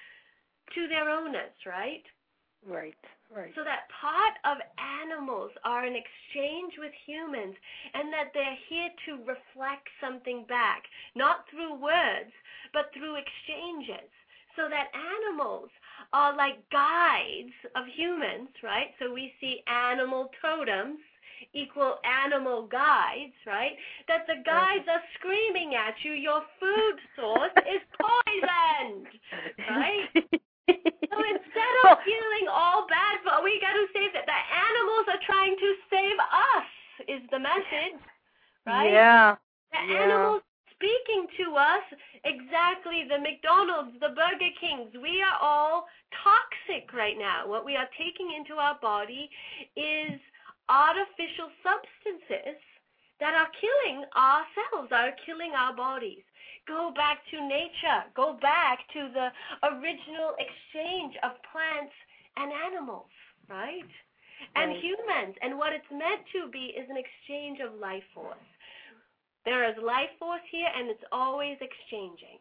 to their owners, right? Right. So that part of animals are an exchange with humans, and that they're here to reflect something back, not through words, but through exchanges. So that animals are like guides of humans, right? So we see animal totems equal animal guides, right? That the guides are screaming at you, your food source is poisoned, right? So instead of feeling all bad, but we got to say that the animals are trying to save us is the message, right? Yeah. The animals speaking to us, exactly, the McDonald's, the Burger Kings, we are all toxic right now. What we are taking into our body is artificial substances that are killing ourselves, are killing our bodies. Go back to nature. Go back to the original exchange of plants and animals, right? And humans. And what it's meant to be is an exchange of life force. There is life force here, and it's always exchanging.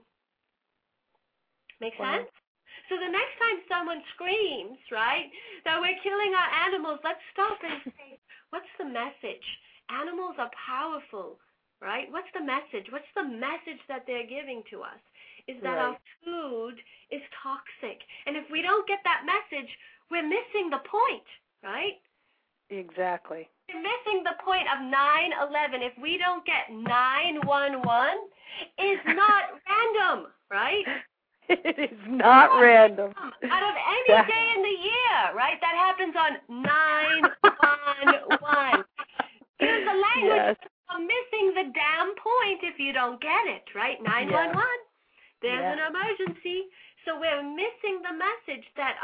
Make sense? So the next time someone screams, right, that we're killing our animals, let's stop and say, what's the message? Animals are powerful. Right? What's the message? What's the message that they're giving to us? Is that our food is toxic. And if we don't get that message, we're missing the point, right? Exactly. We're missing the point of 9/11. If we don't get 911, it's not random, right? It is not random. Out of any day in the year, right? That happens on 911. Here's the language. I'm missing the damn point if you don't get it, right? 911. Yeah. There's an emergency. So we're missing the message that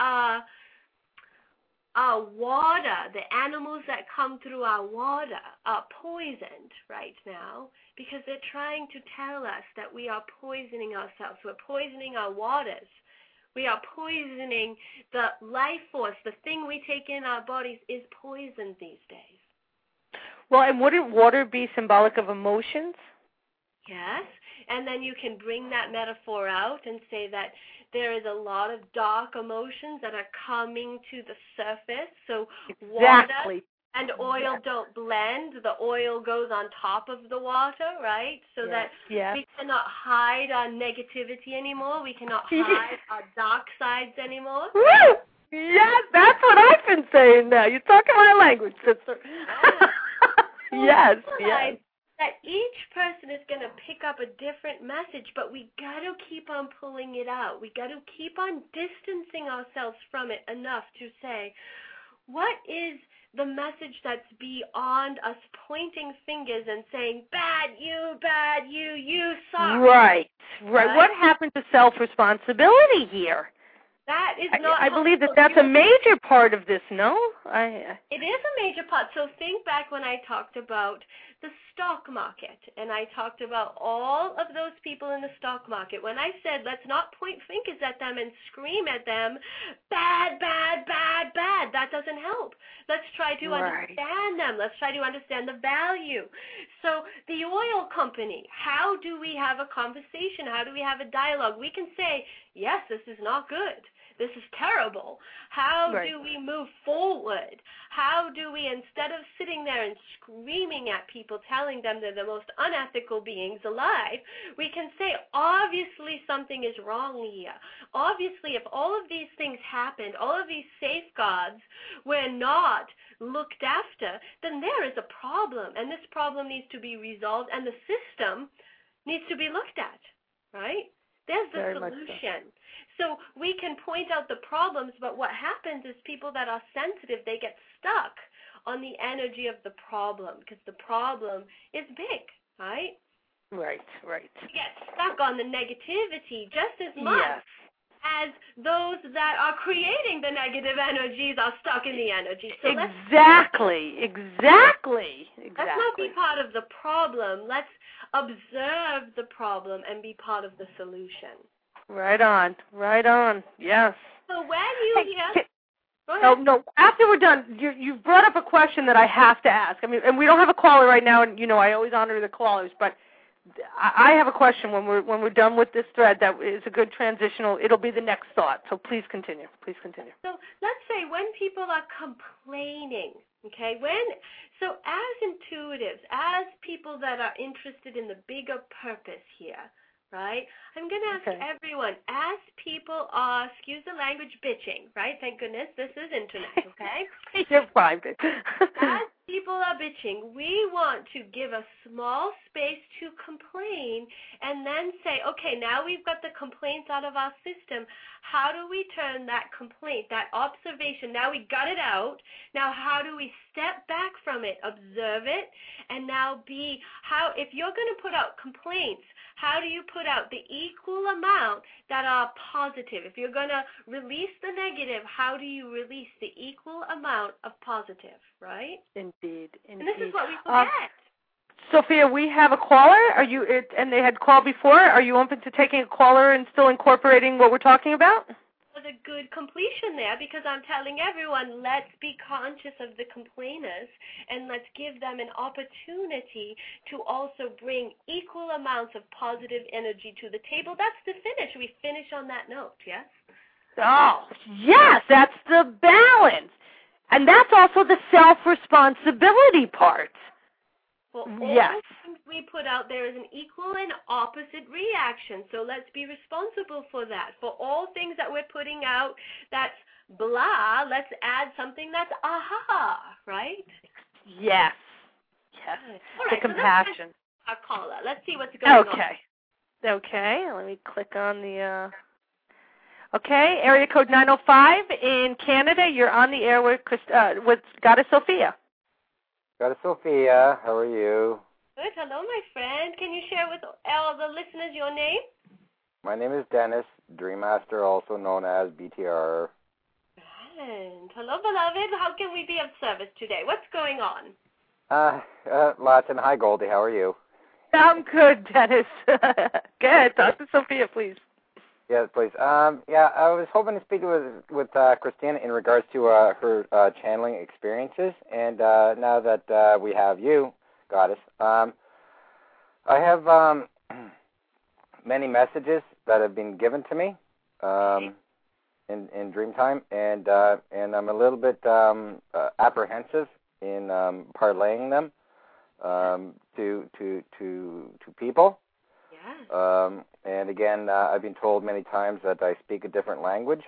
our water, the animals that come through our water, are poisoned right now because they're trying to tell us that we are poisoning ourselves. We're poisoning our waters. We are poisoning the life force. The thing we take in our bodies is poisoned these days. Well, and wouldn't water be symbolic of emotions? Yes, and then you can bring that metaphor out and say that there is a lot of dark emotions that are coming to the surface. So water and oil don't blend. The oil goes on top of the water, right? So that we cannot hide our negativity anymore. We cannot hide our dark sides anymore. Woo! Yes, that's what I've been saying now. You're talking my language, sister. Yes. That each person is going to pick up a different message, but we got to keep on pulling it out. We got to keep on distancing ourselves from it enough to say, what is the message that's beyond us pointing fingers and saying, bad, you suck. Right. What happened to self-responsibility here? That is not. I believe that's a major part of this, no? It is a major part. So think back when I talked about the stock market, and I talked about all of those people in the stock market. When I said, let's not point fingers at them and scream at them, bad, bad, bad, bad, that doesn't help. Let's try to understand them. Let's try to understand the value. So the oil company, how do we have a conversation? How do we have a dialogue? We can say, yes, this is not good. This is terrible. How do we move forward? How do we, instead of sitting there and screaming at people, telling them they're the most unethical beings alive, we can say, obviously something is wrong here. Obviously, if all of these things happened, all of these safeguards were not looked after, then there is a problem, and this problem needs to be resolved, and the system needs to be looked at, right? There's the solution. So we can point out the problems, but what happens is people that are sensitive, they get stuck on the energy of the problem because the problem is big, right? Right. You get stuck on the negativity just as much as those that are creating the negative energies are stuck in the energy. So Exactly. Let's not be part of the problem. Let's observe the problem and be part of the solution. Right on. Yes. So when you hear... No. After we're done, you brought up a question that I have to ask. I mean, and we don't have a caller right now, and I always honor the callers, but I have a question when we're done with this thread that is a good transitional. It'll be the next thought. So please continue. So let's say when people are complaining, okay, so as intuitives, as people that are interested in the bigger purpose here, right? I'm going to ask everyone, as people are, excuse the language, bitching, right? Thank goodness this is internet, okay? You're fine. As people are bitching, we want to give a small space to complain and then say, okay, now we've got the complaints out of our system. How do we turn that complaint, that observation, now we got it out, now how do we step back from it, observe it, and now if you're going to put out complaints, how do you put out the equal amount that are positive? If you're going to release the negative, how do you release the equal amount of positive, right? Indeed. And this is what we forget. Sophia, we have a caller. And they had called before. Are you open to taking a caller and still incorporating what we're talking about? Was a good completion there because I'm telling everyone, let's be conscious of the complainers and let's give them an opportunity to also bring equal amounts of positive energy to the table. That's the finish. We finish on that note, yes? Oh, yes, that's the balance. And that's also the self-responsibility part. Well, all the things we put out there is an equal and opposite reaction. So let's be responsible for that. For all things that we're putting out that's blah, let's add something that's aha, right? Yes. All right, the compassion. So our caller. Let's see what's going on. Okay. Let me click on the... Okay, area code 905 in Canada. You're on the air with Goddess Sophia. Goddess Sophia, how are you? Good. Hello, my friend. Can you share with all the listeners your name? My name is Dennis, Dreammaster, also known as BTR. And hello, beloved. How can we be of service today? What's going on? Lots, and hi, Goldie. How are you? I'm good, Dennis. Good. Talk to Sophia, please. Yes, please. I was hoping to speak with Christina in regards to her channeling experiences, and now that we have you, Goddess, I have many messages that have been given to me in Dreamtime, and I'm a little bit apprehensive in parlaying them to people. Yeah. And again, I've been told many times that I speak a different language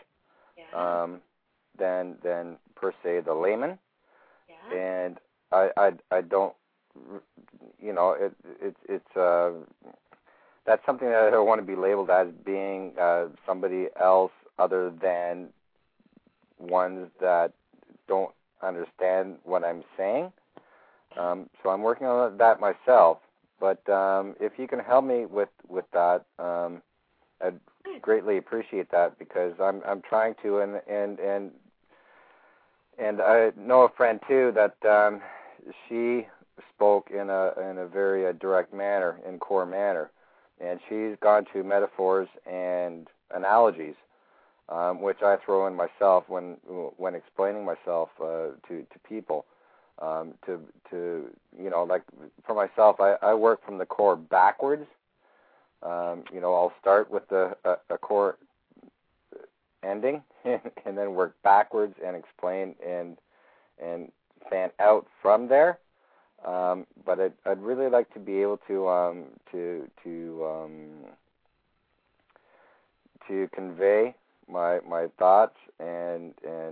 than per se the layman. Yeah. And I don't, it's that's something that I don't want to be labeled as being somebody else other than ones that don't understand what I'm saying. So I'm working on that myself. But if you can help me with that, I'd greatly appreciate that, because I'm trying to, and I know a friend too that she spoke in a very direct manner, in core manner, and she's gone to metaphors and analogies, which I throw in myself when explaining myself to people. Like for myself, I work from the core backwards. I'll start with a core ending and then work backwards and explain and fan out from there. But I'd really like to be able to convey my thoughts and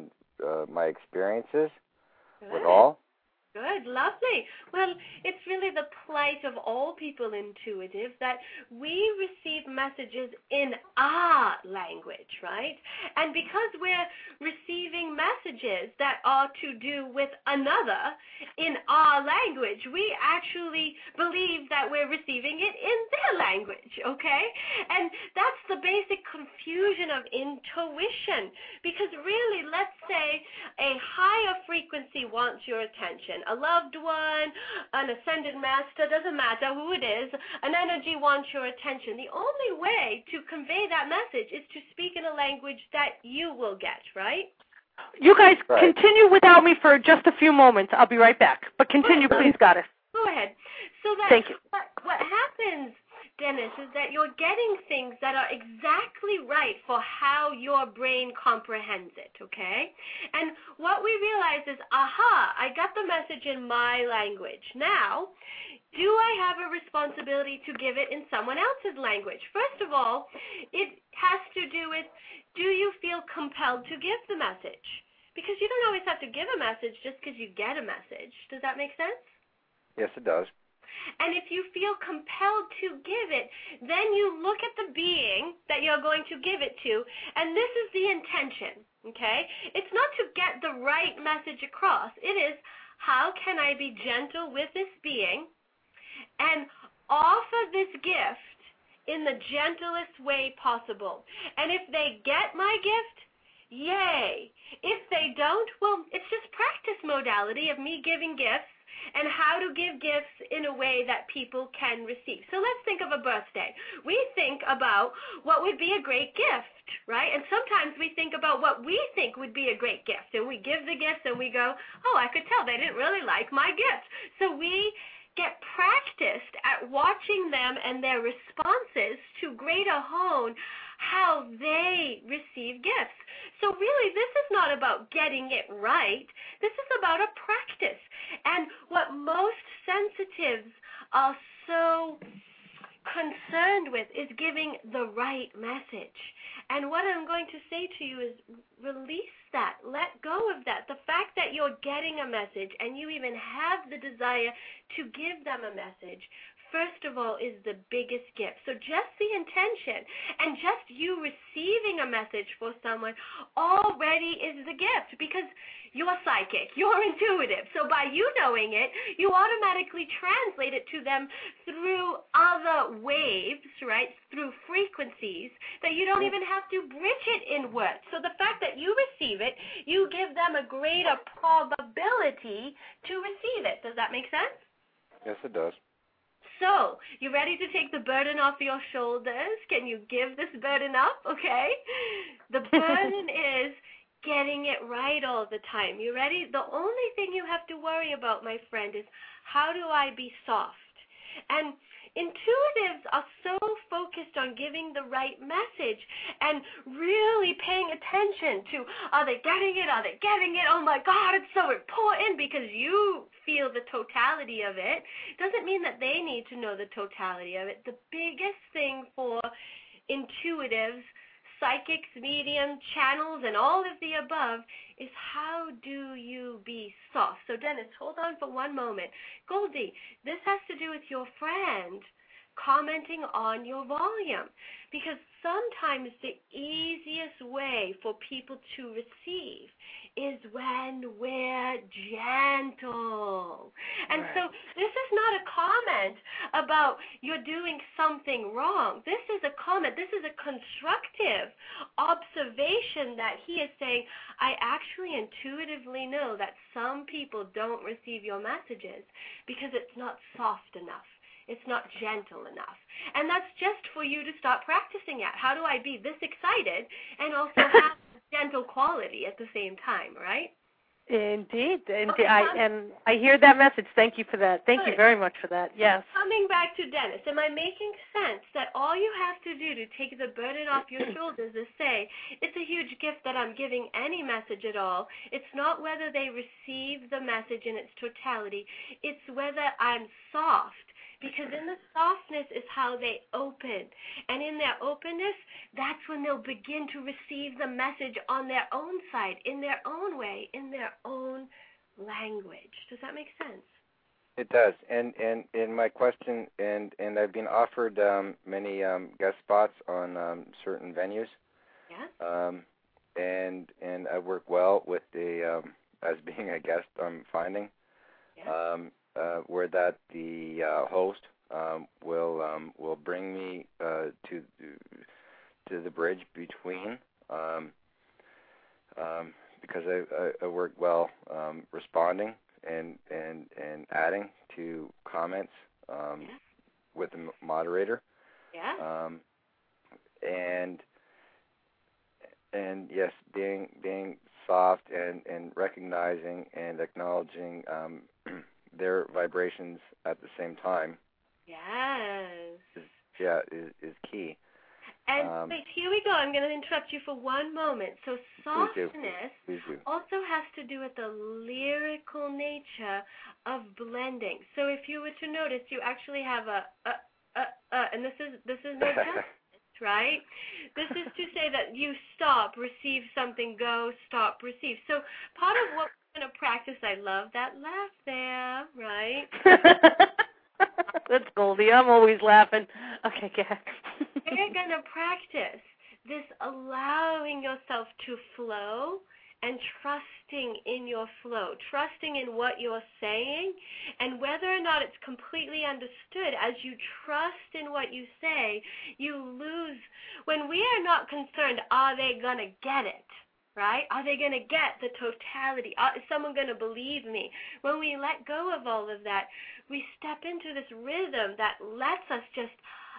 my experiences with all. Good, lovely. Well, it's really the plight of all people intuitive that we receive messages in our language, right? And because we're receiving messages that are to do with another in our language, we actually believe that we're receiving it in their language, okay? And that's the basic confusion of intuition, because really, let's say a higher frequency wants your attention. A loved one, an ascended master, doesn't matter who it is, an energy wants your attention. The only way to convey that message is to speak in a language that you will get, right? You guys continue without me for just a few moments. I'll be right back. But continue, please, Goddess. Go ahead. So that Thank you. What happens, Dennis, is that you're getting things that are exactly right for how your brain comprehends it, okay? And what we realize is, aha, I got the message in my language. Now, do I have a responsibility to give it in someone else's language? First of all, it has to do with, do you feel compelled to give the message? Because you don't always have to give a message just because you get a message. Does that make sense? Yes, it does. And if you feel compelled to give it, then you look at the being that you're going to give it to, and this is the intention, okay? It's not to get the right message across. It is, how can I be gentle with this being and offer this gift in the gentlest way possible? And if they get my gift, yay. If they don't, well, it's just practice modality of me giving gifts and how to give gifts in a way that people can receive. So let's think of a birthday. We think about what would be a great gift, right? And sometimes we think about what we think would be a great gift, and we give the gift and we go, oh, I could tell they didn't really like my gift. So we get practiced at watching them and their responses to greater hone how they receive gifts. So really, this is not about getting it right. This is about a practice. And what most sensitives are so concerned with is giving the right message. And what I'm going to say to you is release that. Let go of that. The fact that you're getting a message and you even have the desire to give them a message, first of all, is the biggest gift. So just the intention and just you receiving a message for someone already is the gift, because you're psychic, you're intuitive. So by you knowing it, you automatically translate it to them through other waves, right, through frequencies that you don't even have to bridge it in words. So the fact that you receive it, you give them a greater probability to receive it. Does that make sense? Yes, it does. So, you ready to take the burden off your shoulders? Can you give this burden up, okay? The burden is getting it right all the time. You ready? The only thing you have to worry about, my friend, is how do I be soft? And intuitives are so focused on giving the right message and really paying attention to, are they getting it? Are they getting it? Oh my God, it's so important, because you feel the totality of it. Doesn't mean that they need to know the totality of it. The biggest thing for intuitives, psychics, medium, channels, and all of the above is, how do you be soft? So Dennis, hold on for one moment. Goldie, this has to do with your friend commenting on your volume, because sometimes the easiest way for people to receive is when we're gentle. And so this is not a comment about you're doing something wrong. This is a comment, this is a constructive observation that he is saying, I actually intuitively know that some people don't receive your messages because it's not soft enough. It's not gentle enough. And that's just for you to start practicing at. How do I be this excited and also have gentle quality at the same time, right? Indeed. Okay, I hear that message. Thank you for that. Thank you very much for that. Yes. Coming back to Dennis, am I making sense that all you have to do to take the burden off your shoulders is say, it's a huge gift that I'm giving any message at all. It's not whether they receive the message in its totality. It's whether I'm soft. Because in the softness is how they open. And in their openness, that's when they'll begin to receive the message on their own side, in their own way, in their own language. Does that make sense? It does. And in my question, and I've been offered many guest spots on certain venues. Yeah. And I work well with the as being a guest, I'm finding. Yeah. Where that the host will bring me to the bridge between, because I work well responding and adding to comments with the moderator. Yeah. And yes, being soft and recognizing and acknowledging their vibrations at the same time. Yes. Is key. And wait, here we go. I'm going to interrupt you for one moment. So softness Please do. also has to do with the lyrical nature of blending. So if you were to notice, you actually have and this is no justice, right? This is to say that you stop, receive something, go, stop, receive. So part of what we're going to practice, I love that laugh there, right? That's Goldie. I'm always laughing. Okay, go ahead. We're going to practice this allowing yourself to flow and trusting in your flow, trusting in what you're saying, and whether or not it's completely understood. As you trust in what you say, you lose. When we are not concerned, are they going to get it? Right? Are they going to get the totality? Is someone going to believe me? When we let go of all of that, we step into this rhythm that lets us just,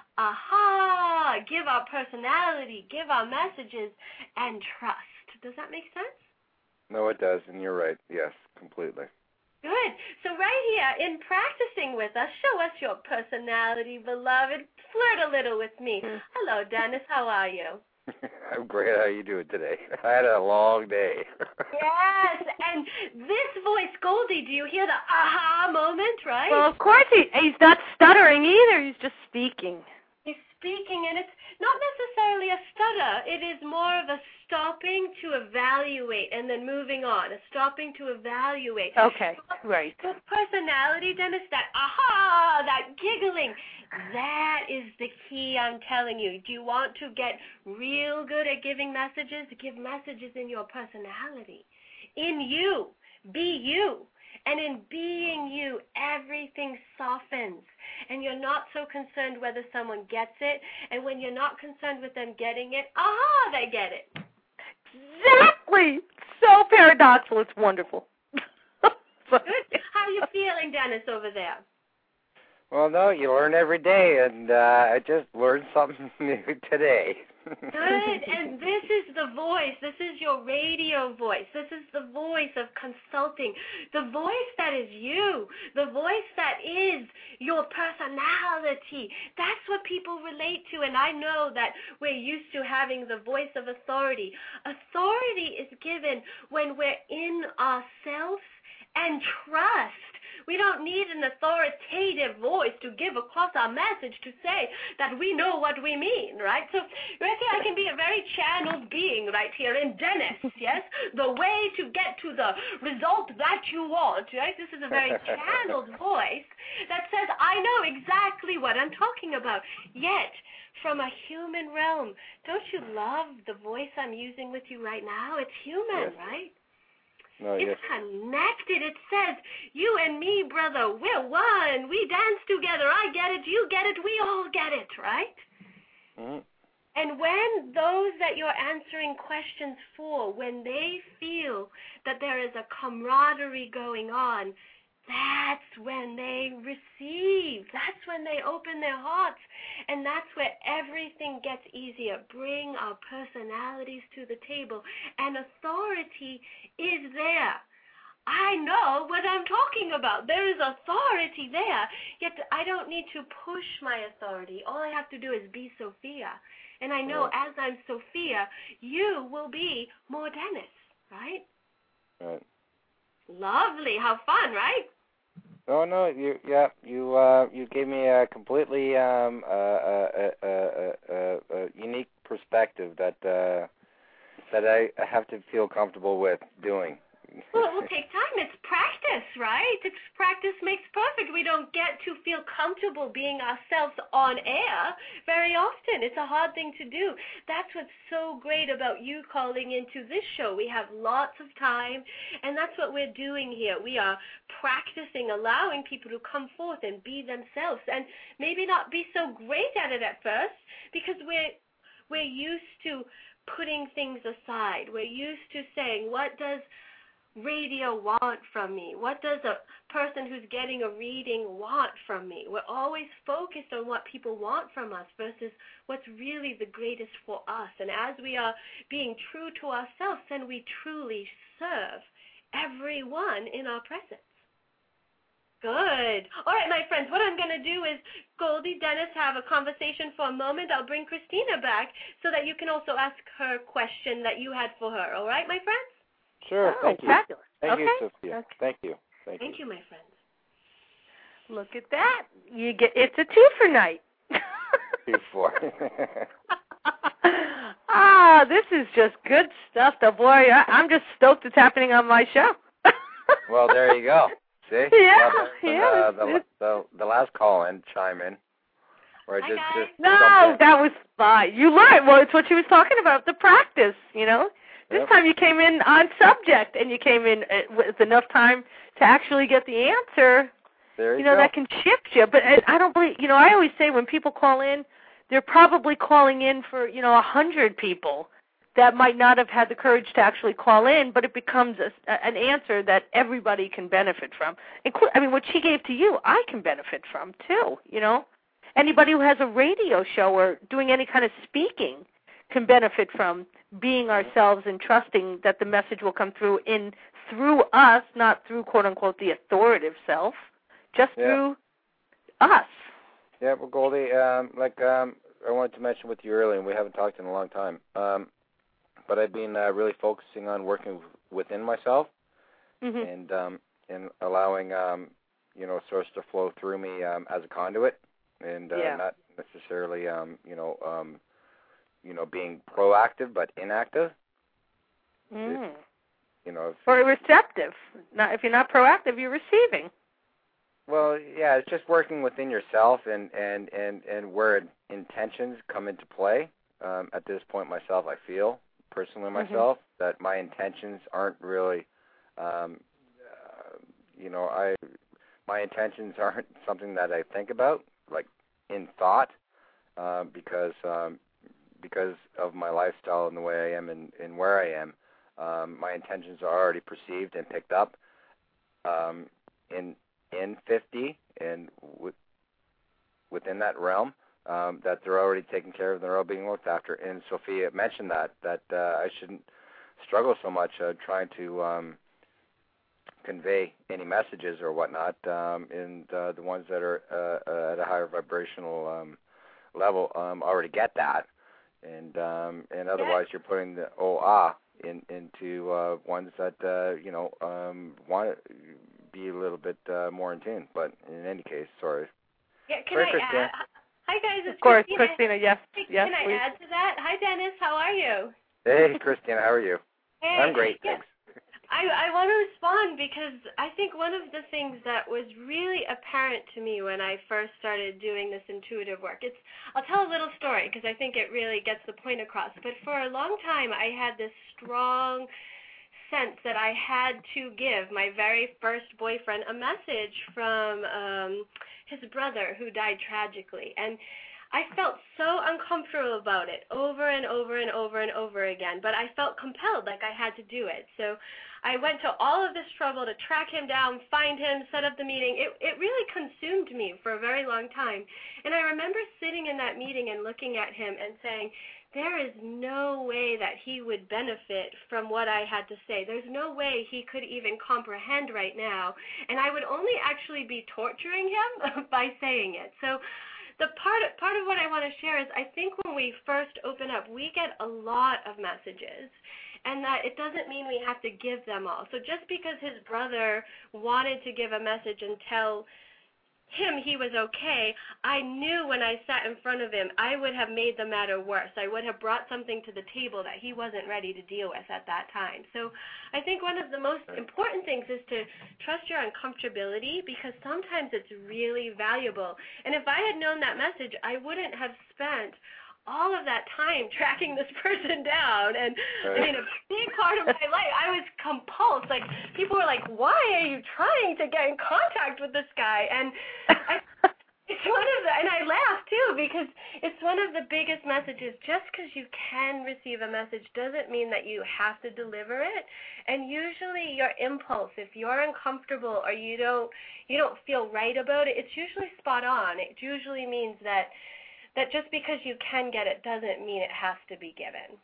give our personality, give our messages, and trust. Does that make sense? No, it does, and you're right. Yes, completely. Good. So right here, in practicing with us, show us your personality, beloved. Flirt a little with me. Hello, Dennis. How are you? I'm great. How you doing today? I had a long day. Yes, and this voice, Goldie, do you hear the aha moment, right? Well, of course he's not stuttering either. He's just speaking. He's speaking, and it's not necessarily a stutter. It is more of a stopping to evaluate and then moving on, a stopping to evaluate. Okay, right. Your personality, Dennis, that aha, that giggling, that is the key, I'm telling you. Do you want to get real good at giving messages? Give messages in your personality. In you. Be you. And in being you, everything softens. And you're not so concerned whether someone gets it. And when you're not concerned with them getting it, aha, they get it. Exactly. So paradoxical. It's wonderful. Good. How are you feeling, Dennis, over there? Well, no, you learn every day, and I just learned something new today. Good, and this is the voice. This is your radio voice. This is the voice of consulting, the voice that is you, the voice that is your personality. That's what people relate to, and I know that we're used to having the voice of authority. Authority is given when we're in ourselves and trust. We don't need an authoritative voice to give across our message to say that we know what we mean, right? So right here I can be a very channeled being right here in Dennis, yes? The way to get to the result that you want, right? This is a very channeled voice that says, I know exactly what I'm talking about. Yet, from a human realm, don't you love the voice I'm using with you right now? It's human, yes. Right? No, it's connected. It says, you and me, brother, we're one. We dance together. I get it. You get it. We all get it, right? Mm-hmm. And when those that you're answering questions for, when they feel that there is a camaraderie going on, that's when they receive. That's when they open their hearts. And that's where everything gets easier. Bring our personalities to the table. And authority is there. I know what I'm talking about. There is authority there. Yet I don't need to push my authority. All I have to do is be Sophia. And I know as I'm Sophia, you will be more Dennis, right? Right. Lovely. How fun, right? No, you gave me a completely unique perspective that I have to feel comfortable with doing. Well, it will take time. It's practice, right? Practice makes perfect. We don't get to feel comfortable being ourselves on air very often. It's a hard thing to do. That's what's so great about you calling into this show. We have lots of time, and that's what we're doing here. We are practicing, allowing people to come forth and be themselves, and maybe not be so great at it at first because we're used to putting things aside. We're used to saying, what does radio want from me? What does a person who's getting a reading want from me? We're always focused on what people want from us versus what's really the greatest for us. And as we are being true to ourselves, then we truly serve everyone in our presence. Good. All right, my friends, what I'm going to do is Goldie, Dennis, have a conversation for a moment. I'll bring Christina back so that you can also ask her question that you had for her. All right, my friends? Sure, thank you. Fabulous. Thank you, Sophia. Okay. Thank you. Thank you, my friends. Look at that. It's a two-for night. 2-4. This is just good stuff, though, boy. I'm just stoked it's happening on my show. Well, there you go. See? Yeah, the last call in, chime in. Where I just no, that was fine. You learned. Well, it's what she was talking about, the practice, you know. This time you came in on subject, and you came in with enough time to actually get the answer. There you go. That can shift you. But I don't believe, I always say when people call in, they're probably calling in for, 100 people that might not have had the courage to actually call in, but it becomes an answer that everybody can benefit from. What she gave to you, I can benefit from, too, Anybody who has a radio show or doing any kind of speaking can benefit from being ourselves and trusting that the message will come through us, not through, quote-unquote, the authoritative self, just through us. Yeah, well, Goldie, I wanted to mention with you earlier, and we haven't talked in a long time, but I've been really focusing on working within myself and allowing, source to flow through me as a conduit and necessarily being proactive but inactive. Or receptive. Not, if you're not proactive, you're receiving. Well, yeah, it's just working within yourself and where intentions come into play. At this point, myself, I feel personally myself that my intentions aren't really, my intentions aren't something that I think about, like in thought, because of my lifestyle and the way I am and where I am. My intentions are already perceived and picked up in 50 and within that realm, that they're already taken care of, they're all being looked after. And Sophia mentioned that I shouldn't struggle so much trying to convey any messages or whatnot, and the ones that are at a higher vibrational level already get that, and otherwise you're putting the into ones that want to be a little bit more in tune. But in any case, sorry. Yeah, can I add? Hi guys, it's of course, Christina. Yes. Yes. Can I add to that? Hi Dennis, how are you? Hey Christina, how are you? Hey, I'm great, thanks. I want to respond because I think one of the things that was really apparent to me when I first started doing this intuitive work, I'll tell a little story because I think it really gets the point across. But for a long time, I had this strong sense that I had to give my very first boyfriend a message from his brother who died tragically. And I felt so uncomfortable about it over and over and over and over again, but I felt compelled, like I had to do it. So I went to all of this trouble to track him down, find him, set up the meeting. It really consumed me for a very long time. And I remember sitting in that meeting and looking at him and saying, there is no way that he would benefit from what I had to say. There's no way he could even comprehend right now. And I would only actually be torturing him by saying it. So the part of what I want to share is I think when we first open up, we get a lot of messages, and that it doesn't mean we have to give them all. So just because his brother wanted to give a message and tell him he was okay, I knew when I sat in front of him I would have made the matter worse. I would have brought something to the table that he wasn't ready to deal with at that time. So I think one of the most important things is to trust your uncomfortability, because sometimes it's really valuable. And if I had known that message, I wouldn't have spent all of that time tracking this person down. And I mean, a big part of my life, I was compulsed. Like, people were like, why are you trying to get in contact with this guy? And it's one of the, and I laugh too, because it's one of the biggest messages. Just because you can receive a message doesn't mean that you have to deliver it. And usually your impulse, if you're uncomfortable or you don't feel right about it, it's usually spot on. It usually means that just because you can get it doesn't mean it has to be given.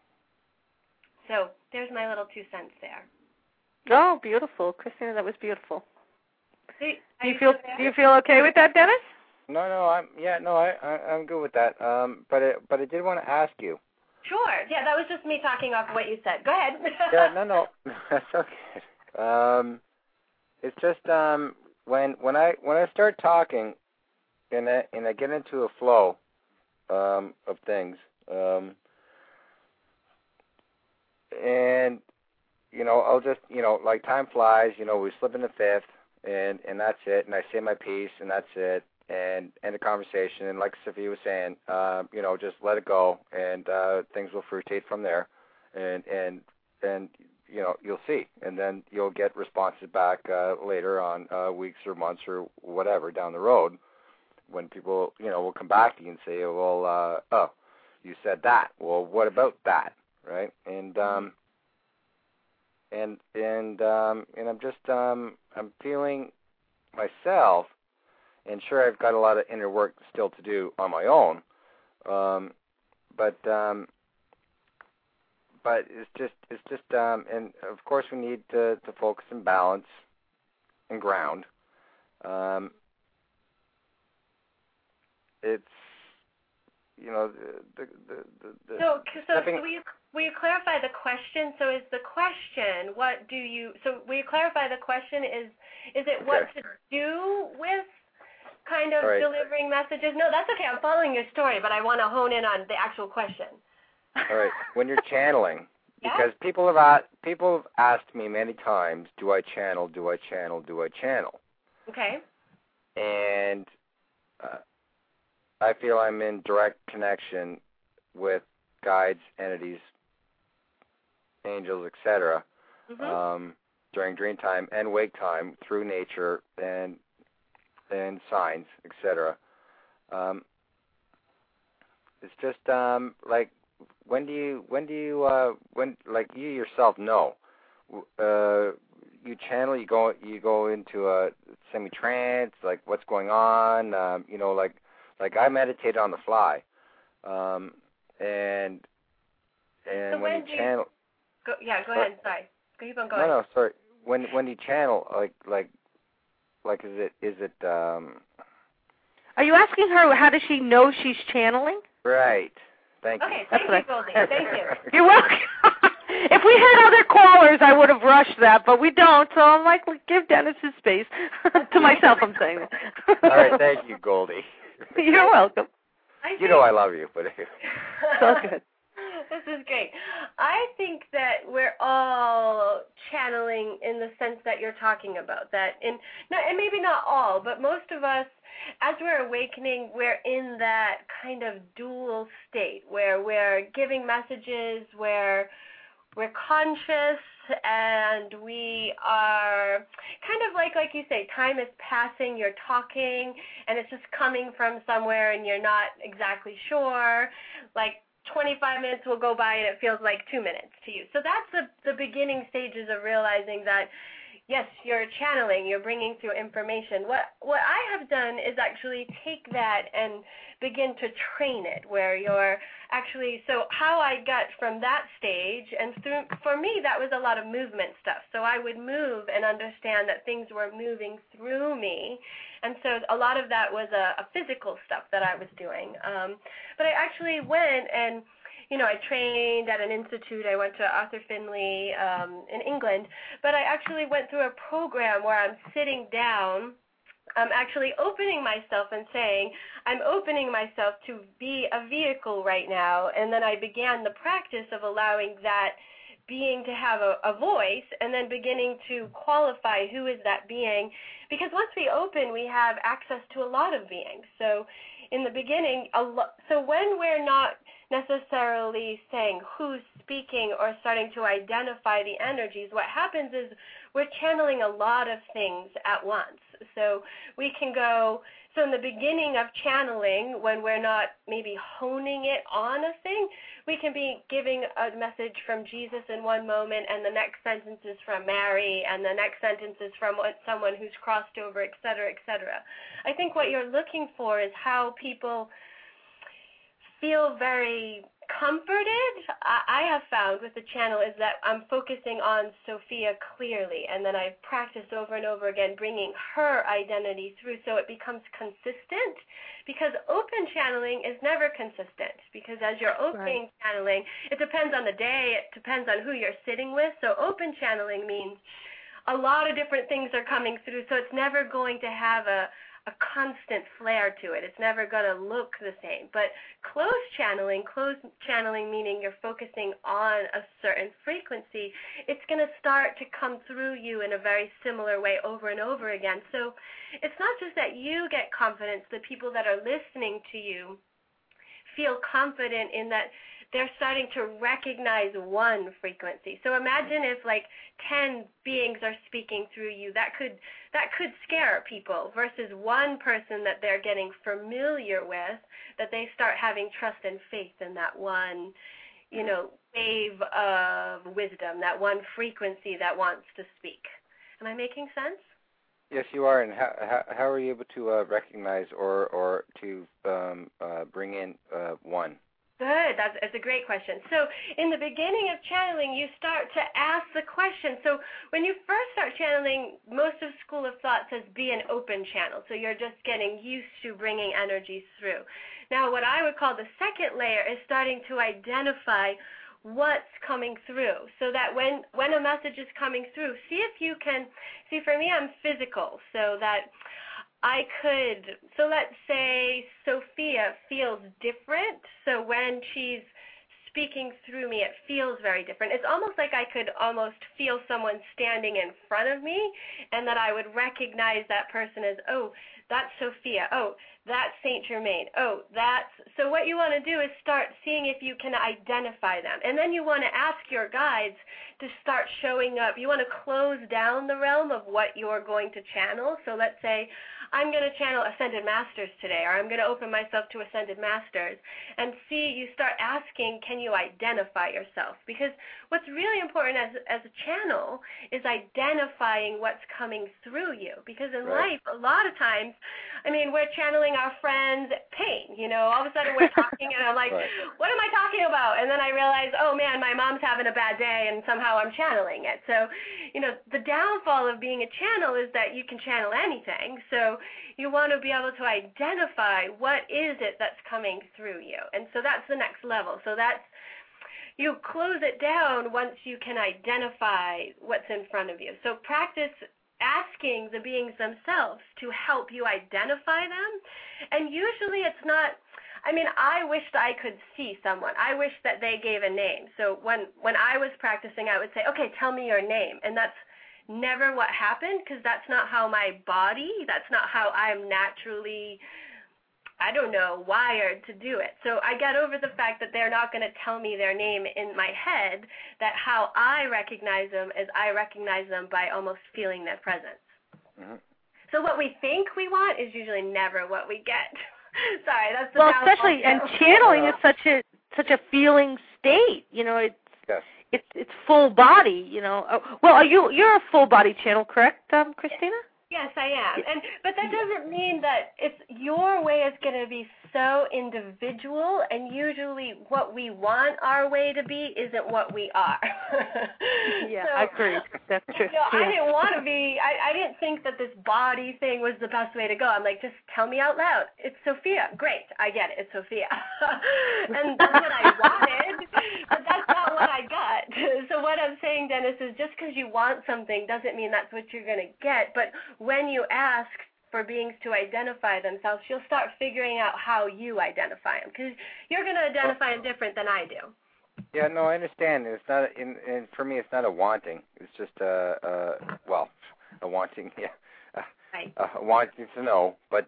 So there's my little 2 cents there. Oh, beautiful, Christina. That was beautiful. Do you feel okay with that, Dennis? No, I'm good with that. But I did want to ask you. Sure. Yeah, that was just me talking off what you said. Go ahead. Yeah, no, that's okay. It's just when I start talking and I get into a flow of things, and I'll just like time flies. We slip in the fifth, and that's it. And I say my piece, and that's it, and end the conversation. And like Sophia was saying, just let it go, and things will fruitate from there, and you'll see, and then you'll get responses back later on, weeks or months or whatever down the road, when people, will come back to you and say, well, you said that. Well, what about that, right? And I'm just, I'm feeling myself, and sure, I've got a lot of inner work still to do on my own, but it's just, and of course we need to focus and balance and ground. It's, will you clarify the question? So is the question, will you clarify the question, is it what to do with kind of delivering messages? No, that's okay. I'm following your story, but I want to hone in on the actual question. All right. When you're channeling, because people have asked me many times, do I channel, do I channel, do I channel? Okay. And I feel I'm in direct connection with guides, entities, angels, etc., during dream time and wake time through nature and signs, etc. It's just like when you like you yourself know, you channel, you go into a semi-trance, like what's going on, like I meditate on the fly, and so when you channel. Go ahead. Sorry. Keep on going. No, sorry. When you channel, like is it? Are you asking her how does she know she's channeling? Right. Thank you. Okay, thank you, Goldie. Thank you. You're welcome. If we had other callers, I would have rushed that, but we don't, so I'm like, give Dennis his space. To myself, I'm saying that. All right, thank you, Goldie. You're welcome. You know I love you, but so good. This is great. I think that we're all channeling in the sense that you're talking about. And maybe not all, but most of us, as we're awakening, we're in that kind of dual state where we're giving messages, where we're conscious, and we are kind of like you say, time is passing, you're talking, and it's just coming from somewhere, and you're not exactly sure. Like 25 minutes will go by, and it feels like 2 minutes to you. So that's the beginning stages of realizing that, yes, you're channeling, you're bringing through information. What I have done is actually take that and begin to train it, where you're actually, so how I got from that stage, and for me, that was a lot of movement stuff. So I would move and understand that things were moving through me, and so a lot of that was a physical stuff that I was doing. But I actually went and, I trained at an institute. I went to Arthur Findlay in England, but I actually went through a program where I'm sitting down. I'm actually opening myself and saying, I'm opening myself to be a vehicle right now. And then I began the practice of allowing that being to have a voice, and then beginning to qualify who is that being. Because once we open, we have access to a lot of beings. So in the beginning, so when we're not necessarily saying who's speaking or starting to identify the energies, what happens is we're channeling a lot of things at once. So we can go, so in the beginning of channeling, when we're not maybe honing it on a thing, we can be giving a message from Jesus in one moment, and the next sentence is from Mary, and the next sentence is from someone who's crossed over, et cetera, et cetera. I think what you're looking for is how people feel very comforted. I have found with the channel is that I'm focusing on Sophia clearly, and then I practice over and over again bringing her identity through so it becomes consistent, because open channeling is never consistent, because as you're opening channeling, it depends on the day, it depends on who you're sitting with. So open channeling means a lot of different things are coming through, so it's never going to have a constant flair to it. It's never going to look the same. But closed channeling meaning you're focusing on a certain frequency, it's going to start to come through you in a very similar way over and over again. So it's not just that you get confidence, the people that are listening to you feel confident in that they're starting to recognize one frequency. So imagine if like 10 beings are speaking through you. That could scare people, versus one person that they're getting familiar with, that they start having trust and faith in that one, wave of wisdom, that one frequency that wants to speak. Am I making sense? Yes, you are. And how are you able to recognize or to bring in one? Good. That's a great question. So in the beginning of channeling, you start to ask the question. So when you first start channeling, most of School of Thought says be an open channel. So you're just getting used to bringing energies through. Now, what I would call the second layer is starting to identify what's coming through, so that when a message is coming through, see if you can, for me, I'm physical, so that I could, so let's say Sophia feels different, so when she's speaking through me, it feels very different. It's almost like I could almost feel someone standing in front of me, and that I would recognize that person as, oh, that's Sophia. Oh, that's Saint Germain. Oh, that's... So what you want to do is start seeing if you can identify them. And then you want to ask your guides to start showing up. You want to close down the realm of what you're going to channel. So let's say I'm going to channel Ascended Masters today, or I'm going to open myself to Ascended Masters, and see, you start asking, can you identify yourself? Because what's really important as a channel is identifying what's coming through you. Because in life, a lot of times, I mean, we're channeling our friend's pain. You know, all of a sudden we're talking, and I'm like, what am I talking about? And then I realize, oh, man, my mom's having a bad day, and somehow I'm channeling it. So, you know, the downfall of being a channel is that you can channel anything. So you want to be able to identify what is it that's coming through you. And so that's the next level. So that's, you close it down once you can identify what's in front of you. So practice asking the beings themselves to help you identify them. And usually it's not, I mean, I wished I could see someone. I wish that they gave a name. So when I was practicing, I would say, okay, tell me your name. And that's never what happened, because that's not how my body, that's not how I'm naturally, I don't know, wired to do it. So I got over the fact that they're not going to tell me their name in my head, that how I recognize them is I recognize them by almost feeling their presence. Mm-hmm. So what we think we want is usually never what we get. Sorry, that's the downfall. Especially, and channeling is such a feeling state. You know, it's full body. You know, well, you're a full body channel, correct, Christina? Yes, I am. But that doesn't mean that it's your way is going to be so individual, and usually what we want our way to be isn't what we are. Yeah, so, I agree. That's true. You know, I didn't want to be, I didn't think that this body thing was the best way to go. I'm like, just tell me out loud. It's Sophia. Great. I get it. It's Sophia. And that's what I wanted, but that's not what I got. So what I'm saying, Dennis, is just because you want something doesn't mean that's what you're going to get. But when you ask for beings to identify themselves, you'll start figuring out how you identify them, because you're going to identify them different than I do. Yeah, no, I understand. It's not, and for me, it's not a wanting. It's just a wanting. Yeah, a wanting to know. But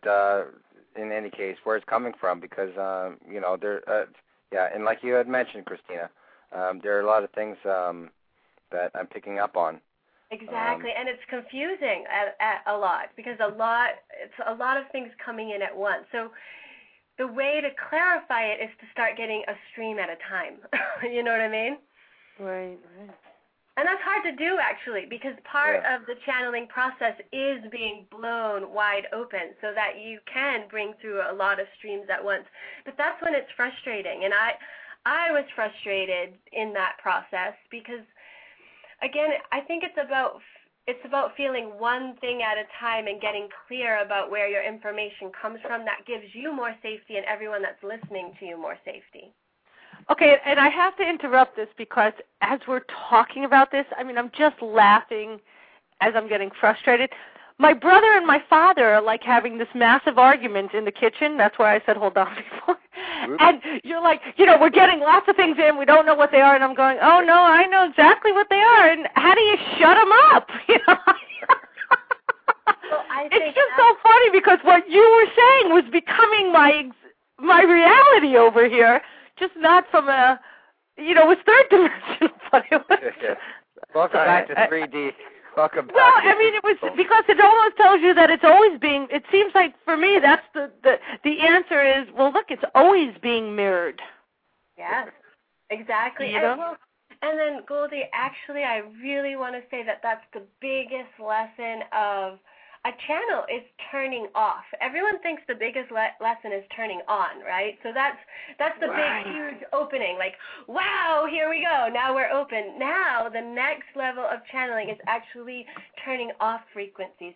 in any case, where it's coming from, because you know, there. Yeah, and like you had mentioned, Christina, there are a lot of things that I'm picking up on. Exactly, and it's confusing at a lot, because it's a lot of things coming in at once. So the way to clarify it is to start getting a stream at a time. You know what I mean? Right. And that's hard to do, actually, because part of the channeling process is being blown wide open so that you can bring through a lot of streams at once. But that's when it's frustrating, and I was frustrated in that process because, again, I think it's about feeling one thing at a time and getting clear about where your information comes from. That gives you more safety and everyone that's listening to you more safety. Okay, and I have to interrupt this because as we're talking about this, I mean, I'm just laughing as I'm getting frustrated. My brother and my father are like having this massive argument in the kitchen. That's why I said hold on before. And you're like, you know, we're getting lots of things in. We don't know what they are. And I'm going, oh, no, I know exactly what they are. And how do you shut them up? You know? Well, it's just so funny because what you were saying was becoming my reality over here, just not from a, you know, it was third dimensional. But it was, welcome back to 3D. Welcome back. Well, I mean, it was because it almost tells you that it's always being, it seems like for me that's the answer is, well, look, it's always being mirrored. Yes, exactly. You know? And then, Goldie, actually, I really want to say that that's the biggest lesson of a channel is turning off. Everyone thinks the biggest lesson is turning on, right? So that's the big, huge opening. Like, wow, here we go. Now we're open. Now the next level of channeling is actually turning off frequencies,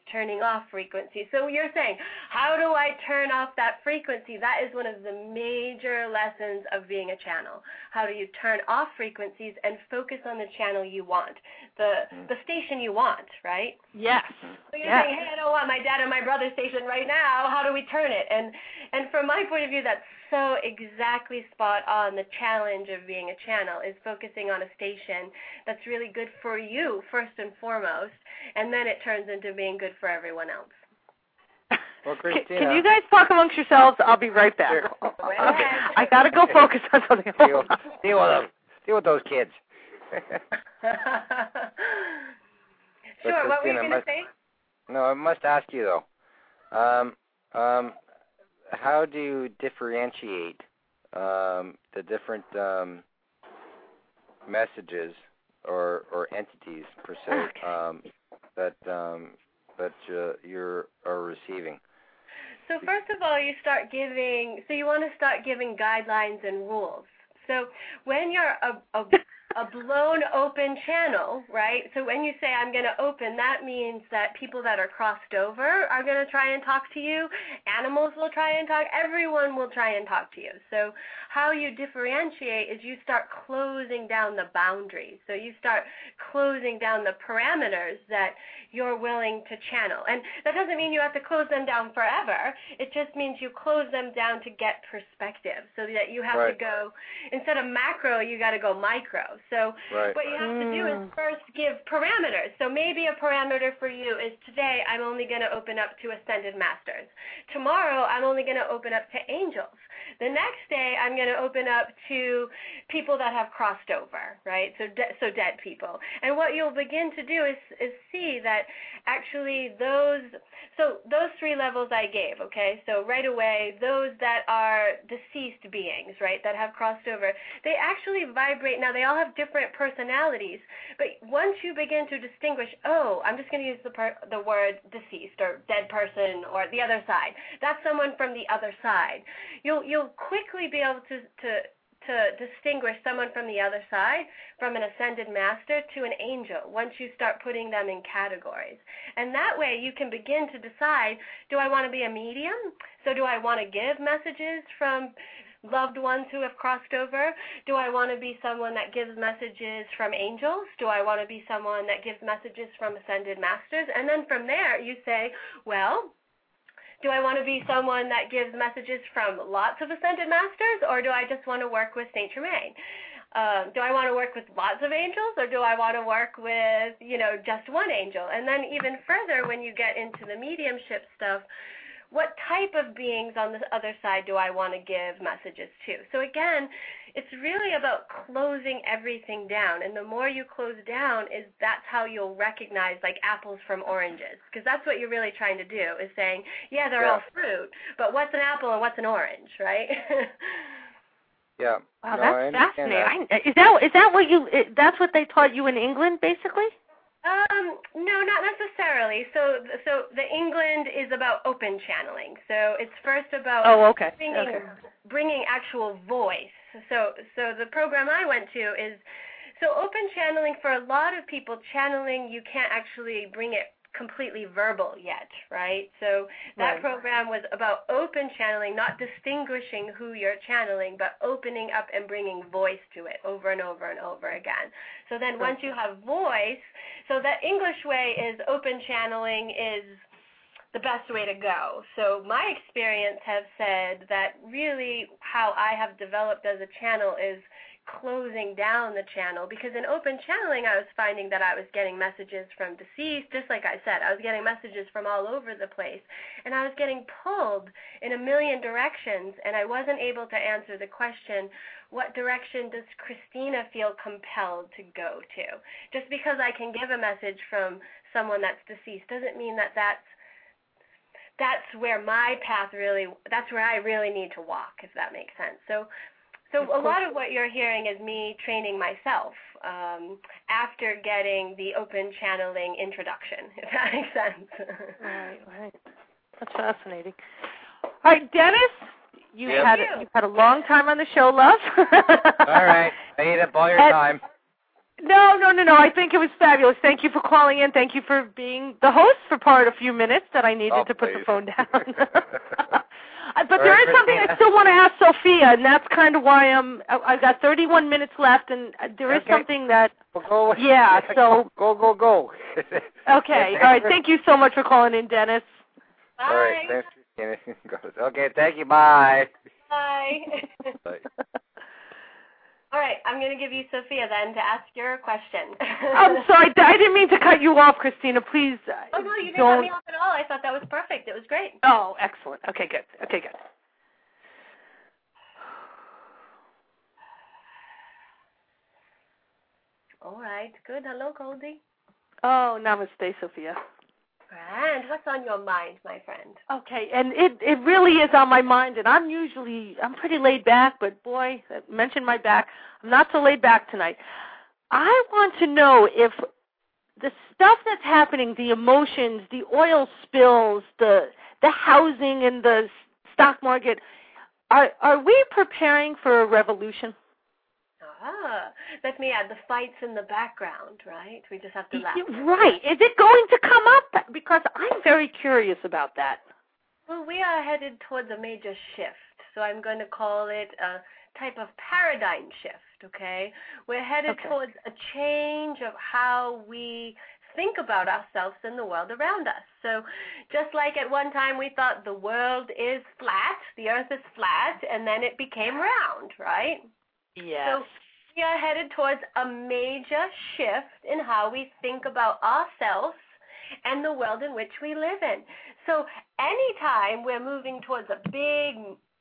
So you're saying, how do I turn off that frequency? That is one of the major lessons of being a channel. How do you turn off frequencies and focus on the channel you want, the station you want, right? Yes. So you're saying, hey, I don't want my dad and my brother station right now. How do we turn it? And from my point of view, that's so exactly spot on. The challenge of being a channel is focusing on a station that's really good for you first and foremost, and then it turns into being good for everyone else. Well, Christina, can you guys talk amongst yourselves? I'll be right back. Sure. Okay. I got to go focus on something else. Deal with them. Deal with those kids. Sure, what were you going to say? No, I must ask you, though. How do you differentiate the different messages or entities, per se, that you are receiving? So first of all, you want to start giving guidelines and rules. So when you're a blown open channel, right? So when you say I'm going to open, that means that people that are crossed over are going to try and talk to you. Animals will try and talk. Everyone will try and talk to you. So how you differentiate is you start closing down the boundaries. So you start closing down the parameters that you're willing to channel. And that doesn't mean you have to close them down forever. It just means you close them down to get perspective, so that you have to go, instead of macro, you got to go micro. So what you have to do is first give parameters. So maybe a parameter for you is today I'm only going to open up to Ascended Masters. Tomorrow I'm only going to open up to angels. The next day I'm going to open up to people that have crossed over, right? So dead people. And what you'll begin to do is see that actually those three levels I gave, okay? So right away, those that are deceased beings, right, that have crossed over, they actually vibrate. Now, they all have different personalities, but once you begin to distinguish, I'm just going to use the word deceased or dead person or the other side. That's someone from the other side. You'll quickly be able to distinguish someone from the other side, from an ascended master to an angel, once you start putting them in categories. And that way you can begin to decide, do I want to be a medium? So do I want to give messages from loved ones who have crossed over? Do I want to be someone that gives messages from angels? Do I want to be someone that gives messages from ascended masters? And then from there you say, well, do I want to be someone that gives messages from lots of ascended masters, or do I just want to work with Saint Germain? Do I want to work with lots of angels, or do I want to work with, just one angel? And then even further, when you get into the mediumship stuff, what type of beings on the other side do I want to give messages to? So again, it's really about closing everything down. And the more you close down, that's how you'll recognize like apples from oranges. Because that's what you're really trying to do, is saying, they're all fruit, but what's an apple and what's an orange, right? Yeah. Wow, that's fascinating. Is that what that's what they taught you in England, basically? No, not necessarily. So the England is about open channeling. So it's first about bringing actual voice. So the program I went to is, so open channeling, for a lot of people, channeling, you can't actually bring it completely verbal yet, right? So that program was about open channeling, not distinguishing who you're channeling, but opening up and bringing voice to it over and over and over again. So then once you have voice, so that English way is open channeling is the best way to go. So my experience has said that really how I have developed as a channel is closing down the channel, because in open channeling I was finding that I was getting messages from deceased, just like I said, I was getting messages from all over the place, and I was getting pulled in a million directions, and I wasn't able to answer the question, what direction does Christina feel compelled to go to? Just because I can give a message from someone that's deceased doesn't mean that that's where my path really, that's where I really need to walk, if that makes sense. So a lot of what you're hearing is me training myself after getting the open channeling introduction, if that makes sense. Right. That's fascinating. All right, Dennis, you've had a long time on the show, love. All right. I ate up all your time. No. I think it was fabulous. Thank you for calling in. Thank you for being the host for a few minutes that I needed to put the phone down. But there is something I still want to ask Sophia, and that's kind of why I've got 31 minutes left, and there is something that... Go. Yeah, so... Go. Okay, all right. Thank you so much for calling in, Dennis. Bye. All right, thanks. Okay, thank you. Bye. Bye. Bye. All right, I'm going to give you Sophia then to ask your question. I'm sorry, I didn't mean to cut you off, Christina. Please. Oh, no, you didn't cut me off at all. I thought that was perfect. It was great. Oh, excellent. Okay, good. All right, good. Hello, Goldie. Oh, namaste, Sophia. And what's on your mind, my friend? Okay, and it really is on my mind, and I'm pretty laid back, but boy, mention my back, I'm not so laid back tonight. I want to know if the stuff that's happening, the emotions, the oil spills, the housing and the stock market, are we preparing for a revolution? Let me add the fights in the background, right? We just have to laugh. Right. Is it going to come up? Because I'm very curious about that. Well, we are headed towards a major shift, so I'm going to call it a type of paradigm shift, okay? We're headed towards a change of how we think about ourselves and the world around us. So just like at one time we thought the world is flat, the earth is flat, and then it became round, right? Yes. So we are headed towards a major shift in how we think about ourselves and the world in which we live in. So anytime we're moving towards a big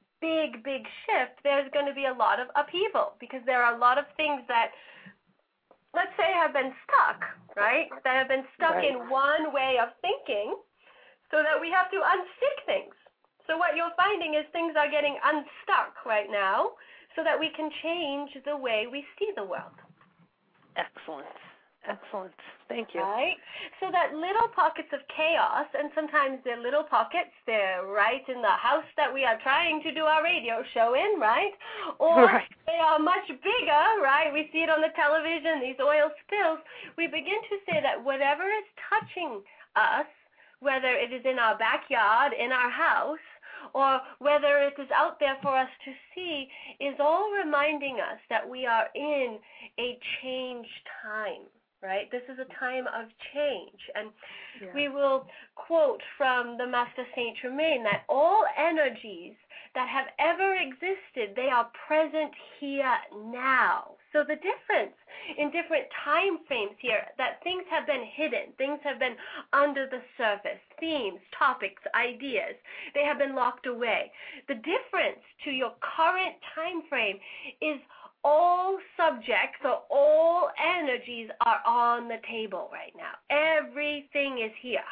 shift, there's going to be a lot of upheaval because there are a lot of things that, let's say, have been stuck, right? That have been stuck in one way of thinking so that we have to unstick things. So what you're finding is things are getting unstuck right now, so that we can change the way we see the world. Excellent. Thank you. Right? So that little pockets of chaos, and sometimes they're little pockets, they're right in the house that we are trying to do our radio show in, right? Or they are much bigger, right? We see it on the television, these oil spills. We begin to say that whatever is touching us, whether it is in our backyard, in our house, or whether it is out there for us to see, is all reminding us that we are in a change time, right? This is a time of change. And we will quote from the Master Saint Germain that all energies that have ever existed, they are present here now. So the difference in different time frames here, that things have been hidden, things have been under the surface, themes, topics, ideas, they have been locked away. The difference to your current time frame is all subjects or all energies are on the table right now. Everything is here,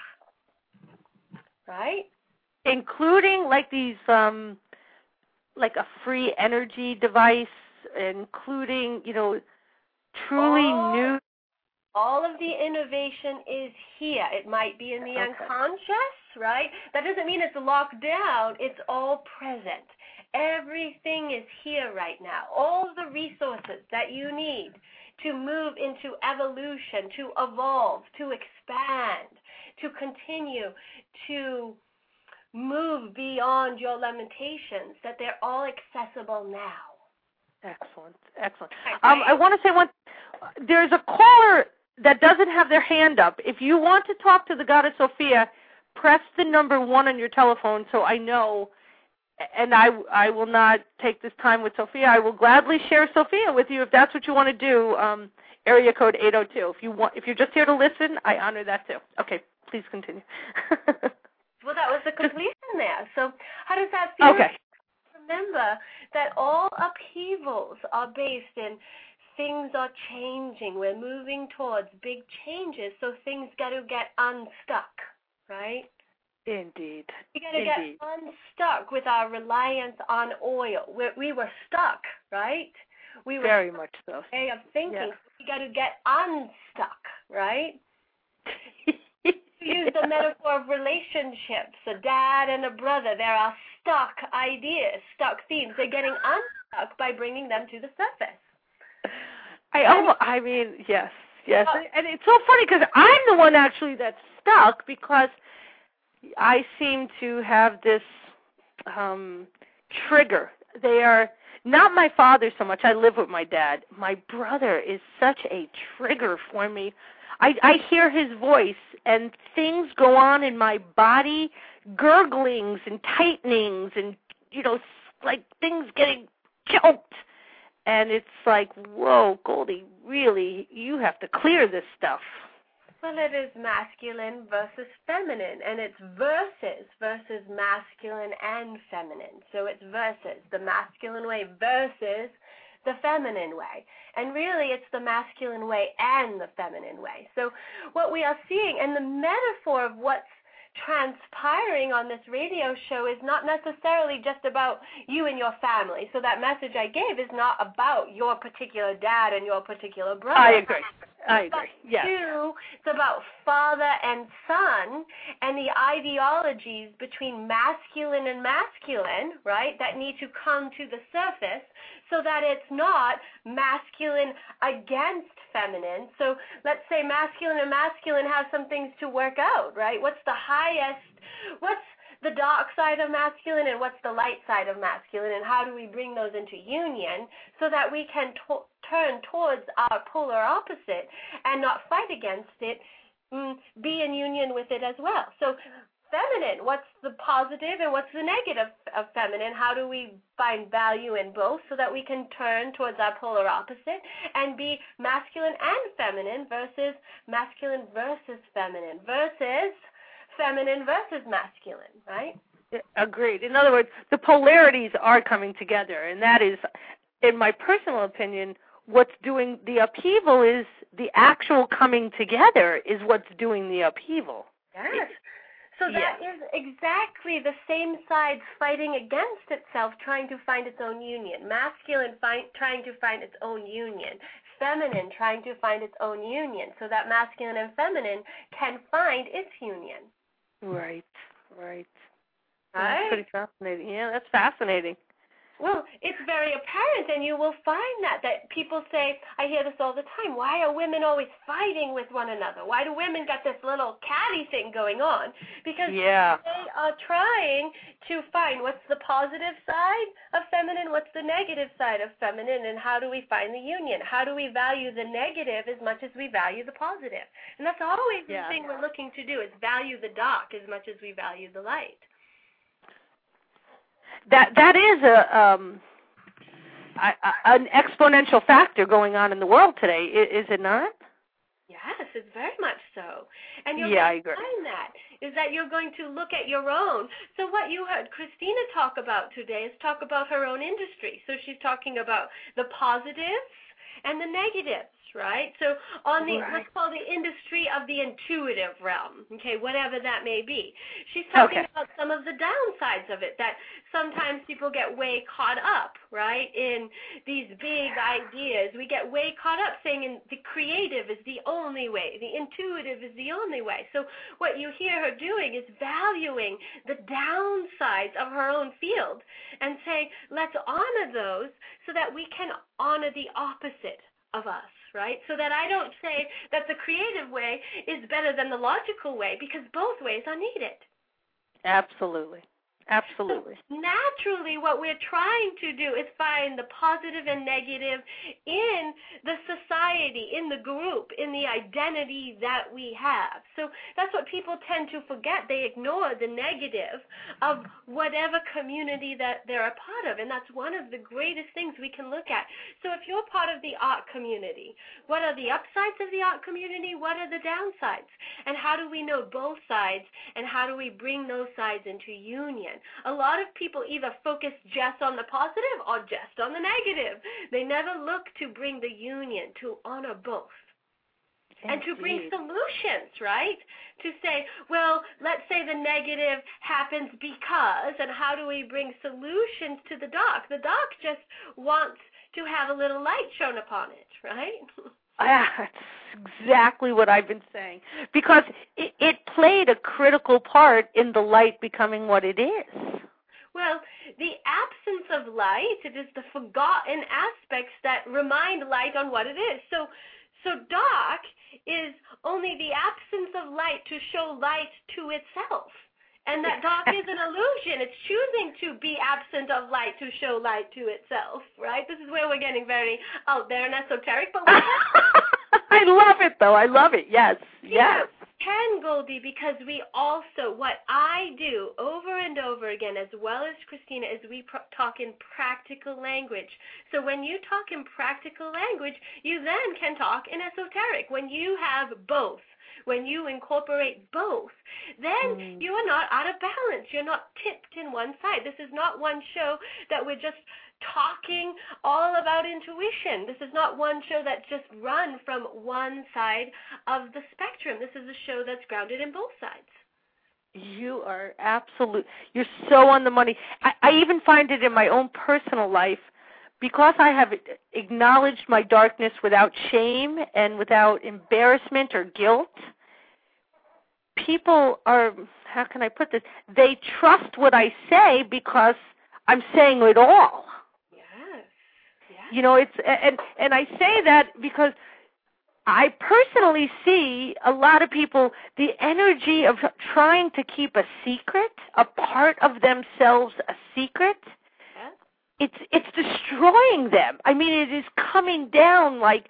right? Including like these, like a free energy device, including, truly new. All of the innovation is here. It might be in the unconscious, right? That doesn't mean it's locked down. It's all present. Everything is here right now. All of the resources that you need to move into evolution, to evolve, to expand, to continue to move beyond your limitations, that they're all accessible now. Excellent. I want to say there's a caller that doesn't have their hand up. If you want to talk to the Goddess Sophia, press the number 1 on your telephone so I know, and I will not take this time with Sophia. I will gladly share Sophia with you if that's what you want to do. Area code 802. If you're just here to listen, I honor that too. Okay, please continue. Well, that was the completion there. So how does that feel? Okay. Remember that all upheavals are based in things are changing. We're moving towards big changes, so things got to get unstuck, right? Indeed. We got to get unstuck with our reliance on oil. We were stuck, right? We were very much so. Way of thinking. Yeah. We got to get unstuck, right? Use the metaphor of relationships, a dad and a brother. There are stuck ideas, stuck themes. They're getting unstuck by bringing them to the surface. Yes. And it's so funny because I'm the one actually that's stuck because I seem to have this trigger. They are not my father so much. I live with my dad. My brother is such a trigger for me. I hear his voice and things go on in my body, gurglings and tightenings and, like things getting choked. And it's like, whoa, Goldie, really, you have to clear this stuff. Well, it is masculine versus feminine, and it's versus masculine and feminine. So it's versus the masculine way versus the feminine way. And really, it's the masculine way and the feminine way. So what we are seeing, and the metaphor of what's transpiring on this radio show is not necessarily just about you and your family. So that message I gave is not about your particular dad and your particular brother. I agree. Yes. Two, it's about father and son and the ideologies between masculine and masculine, right, that need to come to the surface so that it's not masculine against feminine. So let's say masculine and masculine have some things to work out, right? What's the the dark side of masculine and what's the light side of masculine, and how do we bring those into union so that we can turn towards our polar opposite and not fight against it, be in union with it as well. So feminine, what's the positive and what's the negative of feminine? How do we find value in both so that we can turn towards our polar opposite and be masculine and feminine versus masculine versus feminine versus feminine versus masculine, right? Agreed. In other words, the polarities are coming together, and that is, in my personal opinion, what's doing the upheaval is the actual coming together is what's doing the upheaval. Yes. So that is exactly the same side fighting against itself, trying to find its own union. Masculine trying to find its own union. Feminine trying to find its own union, so that masculine and feminine can find its union. Right. That's pretty fascinating. Yeah, that's fascinating. Well, it's very apparent, and you will find that people say, I hear this all the time, why are women always fighting with one another? Why do women got this little catty thing going on? Because they are trying to find what's the positive side of feminine, what's the negative side of feminine, and how do we find the union? How do we value the negative as much as we value the positive? And that's always the thing we're looking to do, is value the dark as much as we value the light. That is an exponential factor going on in the world today, is it not? Yes, it's very much so. And you're going to find that is that you're going to look at your own. So what you heard Christina talk about today is talk about her own industry. So she's talking about the positives and the negatives, right? So on the, let's call the industry of the intuitive realm, okay, whatever that may be. She's talking about some of the downsides of it, that sometimes people get way caught up, right, in these big ideas. We get way caught up saying the creative is the only way, the intuitive is the only way. So what you hear her doing is valuing the downsides of her own field and saying, let's honor those so that we can honor the opposite of us, right? So that I don't say that the creative way is better than the logical way, because both ways are needed. Absolutely. Absolutely. So naturally, what we're trying to do is find the positive and negative in the society, in the group, in the identity that we have. So that's what people tend to forget. They ignore the negative of whatever community that they're a part of, and that's one of the greatest things we can look at. So if you're part of the art community, what are the upsides of the art community? What are the downsides? And how do we know both sides, and how do we bring those sides into union? A lot of people either focus just on the positive or just on the negative. They never look to bring the union, to honor both. And to bring solutions, right? To say, well, let's say the negative happens because, and how do we bring solutions to the dark? The dark just wants to have a little light shone upon it, right? That's exactly what I've been saying, because it played a critical part in the light becoming what it is. Well, the absence of light, it is the forgotten aspects that remind light on what it is. So dark is only the absence of light to show light to itself. And that dark is an illusion. It's choosing to be absent of light to show light to itself, right? This is where we're getting very out there and esoteric, but we I love it, though. I love it. Yes. Yes. Can, Goldie, because we also, what I do over and over again, as well as Christina, is we talk in practical language. So when you talk in practical language, you then can talk in esoteric. When you have both, when you incorporate both, then you are not out of balance. You're not tipped in one side. This is not one show that we're just talking all about intuition. This is not one show that's just run from one side of the spectrum. This is a show that's grounded in both sides. You are you're so on the money. I even find it in my own personal life, because I have acknowledged my darkness without shame and without embarrassment or guilt. People are, how can I put this? They trust what I say because I'm saying it all. You know, it's and I say that because I personally see a lot of people, the energy of trying to keep a secret, a part of themselves a secret. It's destroying them. I mean, it is coming down like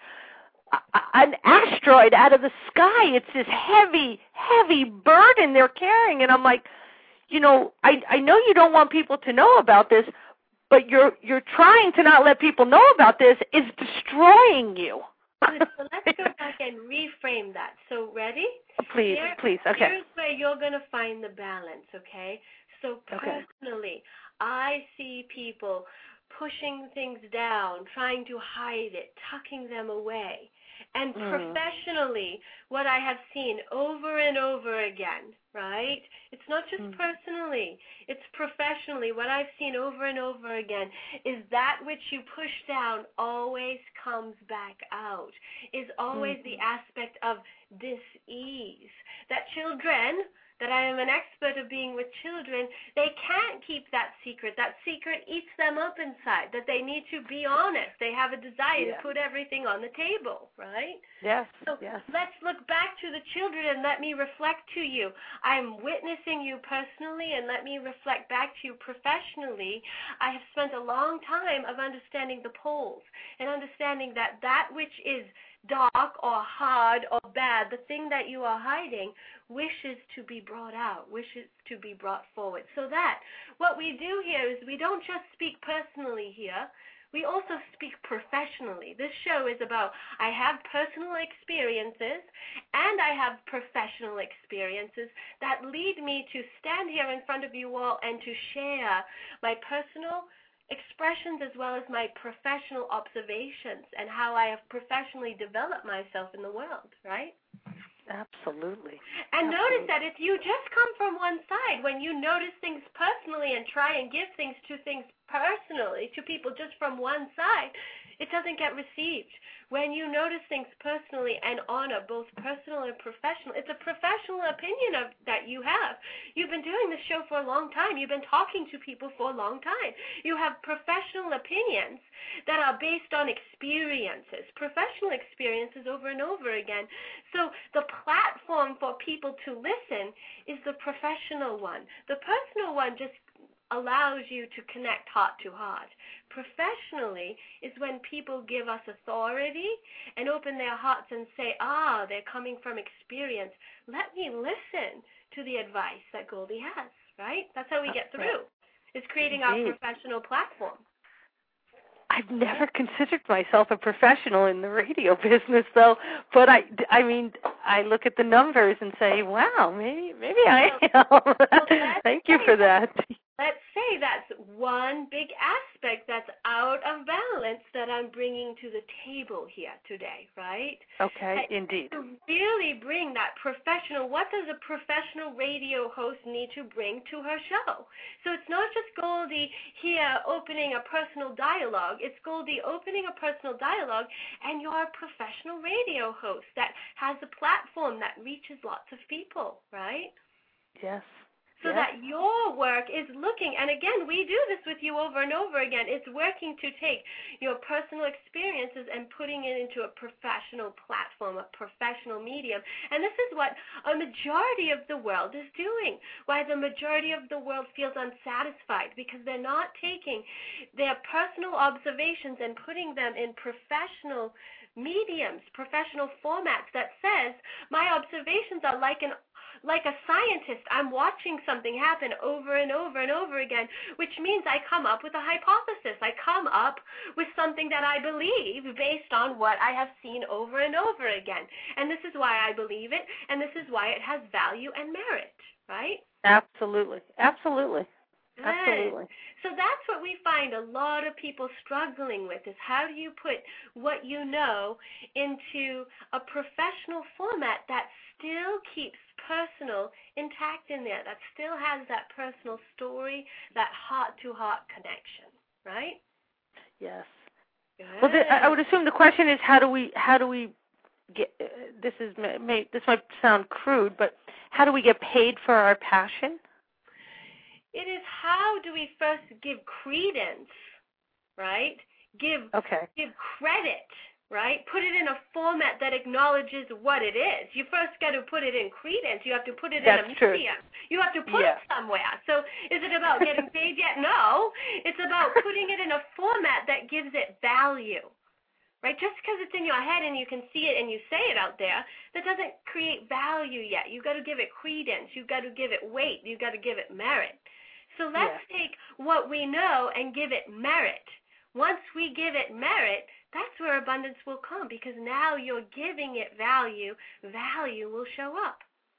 an asteroid out of the sky. It's this heavy, heavy burden they're carrying, and I'm like, you know, I know you don't want people to know about this, but you're trying to not let people know about this is destroying you. So let's go back and reframe that. So ready? Please, please. Okay. Here's where you're going to find the balance, okay? So personally, I see people pushing things down, trying to hide it, tucking them away. And professionally, what I have seen over and over again, right? It's not just personally, it's professionally. What I've seen over and over again is that which you push down always comes back out, is always the aspect of dis-ease. That children, that I am an expert of being with children, they can't keep that secret. That secret eats them up inside, that they need to be honest. They have a desire to put everything on the table, right? Yes, so let's look back to the children and let me reflect to you. I'm witnessing you personally, and let me reflect back to you professionally. I have spent a long time of understanding the poles and understanding that that which is dark or hard or bad, the thing that you are hiding, wishes to be brought out, wishes to be brought forward. So that what we do here is we don't just speak personally here, we also speak professionally. This show is about, I have personal experiences and I have professional experiences that lead me to stand here in front of you all and to share my personal expressions as well as my professional observations and how I have professionally developed myself in the world, right? Absolutely. And notice that if you just come from one side, when you notice things personally and try and give things personally to people just from one side, it doesn't get received. When you notice things personally and honor both personal and professional, it's a professional opinion that you have. You've been doing this show for a long time. You've been talking to people for a long time. You have professional opinions that are based on experiences, professional experiences over and over again. So the platform for people to listen is the professional one. The personal one just allows you to connect heart to heart. Professionally is when people give us authority and open their hearts and say, they're coming from experience. Let me listen to the advice that Goldie has, right? That's how we get through. It's creating our professional platform. I've never considered myself a professional in the radio business, though. But I mean, I look at the numbers and say, wow, maybe I am. Thank you for that. Let's say that's one big aspect that's out of balance that I'm bringing to the table here today, right? Okay, indeed. To really bring that professional, what does a professional radio host need to bring to her show? So it's not just Goldie here opening a personal dialogue. It's Goldie opening a personal dialogue, and you're a professional radio host that has a platform that reaches lots of people, right? Yes. so that your work is looking, and again, we do this with you over and over again, it's working to take your personal experiences and putting it into a professional platform, a professional medium. And this is what a majority of the world is doing, why the majority of the world feels unsatisfied, because they're not taking their personal observations and putting them in professional mediums, professional formats that says, my observations are like a scientist. I'm watching something happen over and over and over again, which means I come up with a hypothesis. I come up with something that I believe based on what I have seen over and over again. And this is why I believe it, and this is why it has value and merit, right? Absolutely. Absolutely. Absolutely. So that's what we find a lot of people struggling with, is how do you put what you know into a professional format that still keeps personal intact in there, that still has that personal story, that heart-to-heart connection, right? Yes. Good. Well, I would assume the question is how do we get, this might sound crude, but how do we get paid for our passion? It is how do we first give credence, right? Give credit, right? Put it in a format that acknowledges what it is. You first got to put it in credence. You have to put it in a medium. You have to put it somewhere. So is it about getting paid yet? No. It's about putting it in a format that gives it value. Right? Just because it's in your head and you can see it and you say it out there, that doesn't create value yet. You've got to give it credence. You've got to give it weight. You've got to give it merit. So let's take what we know and give it merit. Once we give it merit, that's where abundance will come, because now you're giving it value. Value will show up.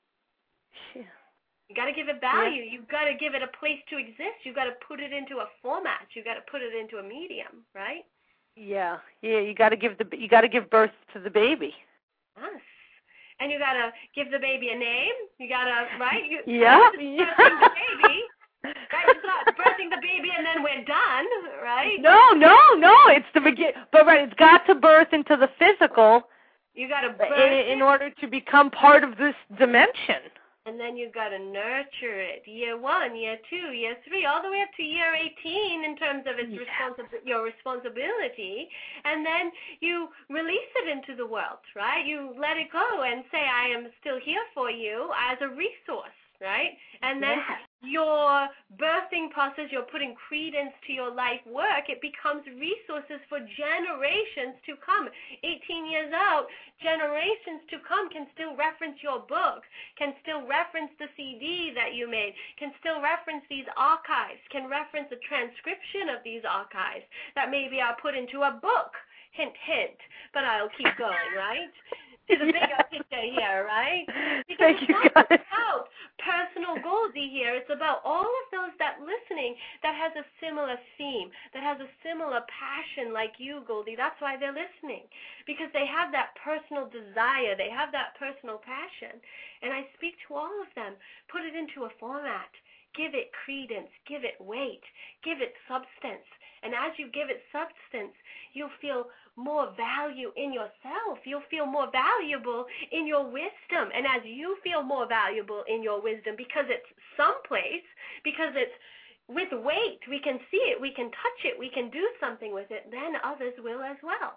Yeah. You got to give it value. You've got to give it a place to exist. You've got to put it into a format. You've got to put it into a medium, right? Yeah. You got to give birth to the baby. Yes. And you got to give the baby a name. You got to, right? Birthing the baby. Right? It's not birthing the baby and then we're done, right? No. It's the begin. But it's got to birth into the physical. You got to birth in order to become part of this dimension. And then you got to nurture it. Year 1, year 2, year 3, all the way up to year 18 in terms of its your responsibility. And then you release it into the world, right? You let it go and say, I am still here for you as a resource, right? And then your birthing process, you're putting credence to your life work, it becomes resources for generations to come. 18 years out, generations to come can still reference your book, can still reference the CD that you made, can still reference these archives, can reference a transcription of these archives that maybe are put into a book. Hint, hint. But I'll keep going, right? To the bigger picture here, right? Because it's not about personal Goldie here. It's about all of those that listening that has a similar theme, that has a similar passion like you, Goldie. That's why they're listening, because they have that personal desire. They have that personal passion. And I speak to all of them. Put it into a format. Give it credence. Give it weight. Give it substance. And as you give it substance, you'll feel more value in yourself. You'll feel more valuable in your wisdom. And as you feel more valuable in your wisdom, because it's someplace, because it's with weight, we can see it, we can touch it, we can do something with it, then others will as well.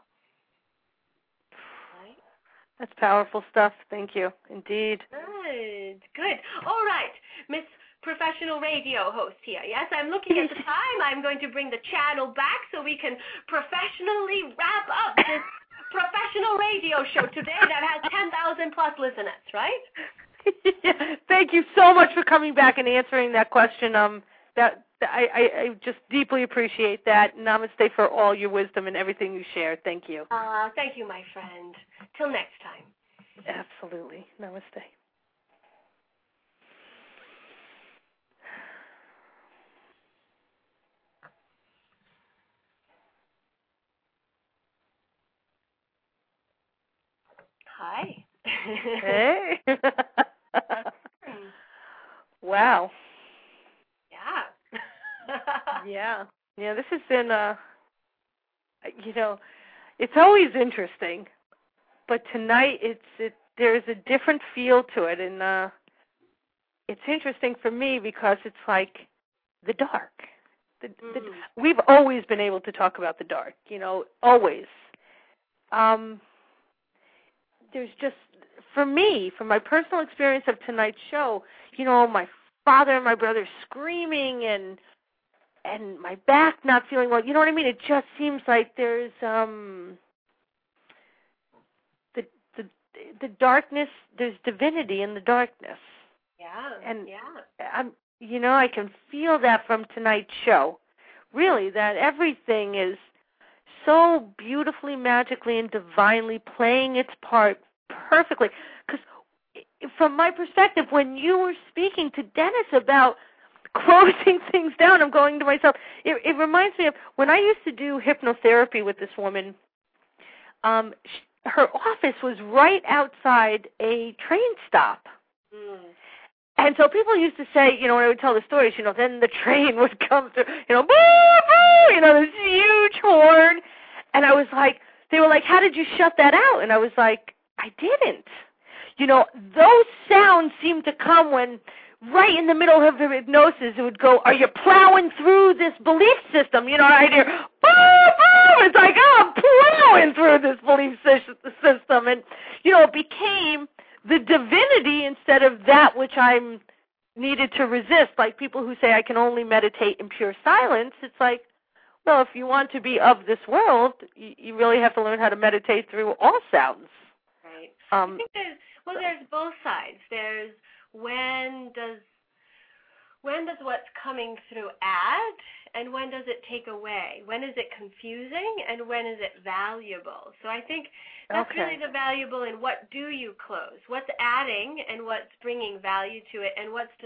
Right? That's powerful stuff. Thank you. Indeed. Good. All right, Miss Professional radio host here. Yes, I'm looking at the time. I'm going to bring the channel back so we can professionally wrap up this professional radio show today that has 10,000 plus listeners, right? Thank you so much for coming back and answering that question. I just deeply appreciate that. Namaste for all your wisdom and everything you shared. Thank you. Thank you, my friend. Till next time. Absolutely. Namaste. Hi. Hey. Wow. Yeah. Yeah, this has been, it's always interesting, but tonight there's a different feel to it, and it's interesting for me because it's like the dark. We've always been able to talk about the dark, always. There's just, for me, from my personal experience of tonight's show, my father and my brother screaming and my back not feeling well. You know what I mean? It just seems like there's the darkness. There's divinity in the darkness. Yeah. And I can feel that from tonight's show. Really, that everything is so beautifully, magically, and divinely playing its part perfectly. Because from my perspective, when you were speaking to Dennis about closing things down, I'm going to myself, it reminds me of when I used to do hypnotherapy with this woman. Her office was right outside a train stop. And so people used to say, when I would tell the stories, then the train would come through, boo, boo, this huge horn. And I was like, they were like, how did you shut that out? And I was like, I didn't. Those sounds seem to come when right in the middle of the hypnosis it would go, are you plowing through this belief system? I'd hear, boo, boo. It's like, oh, I'm plowing through this belief system. And, it became the divinity instead of that which I'm needed to resist. Like people who say I can only meditate in pure silence. It's like, well, if you want to be of this world, you really have to learn how to meditate through all sounds. Right. I think there's both sides. There's when does what's coming through add, and when does it take away? When is it confusing, and when is it valuable? So I think that's really the valuable in what do you close? What's adding and what's bringing value to it, and what's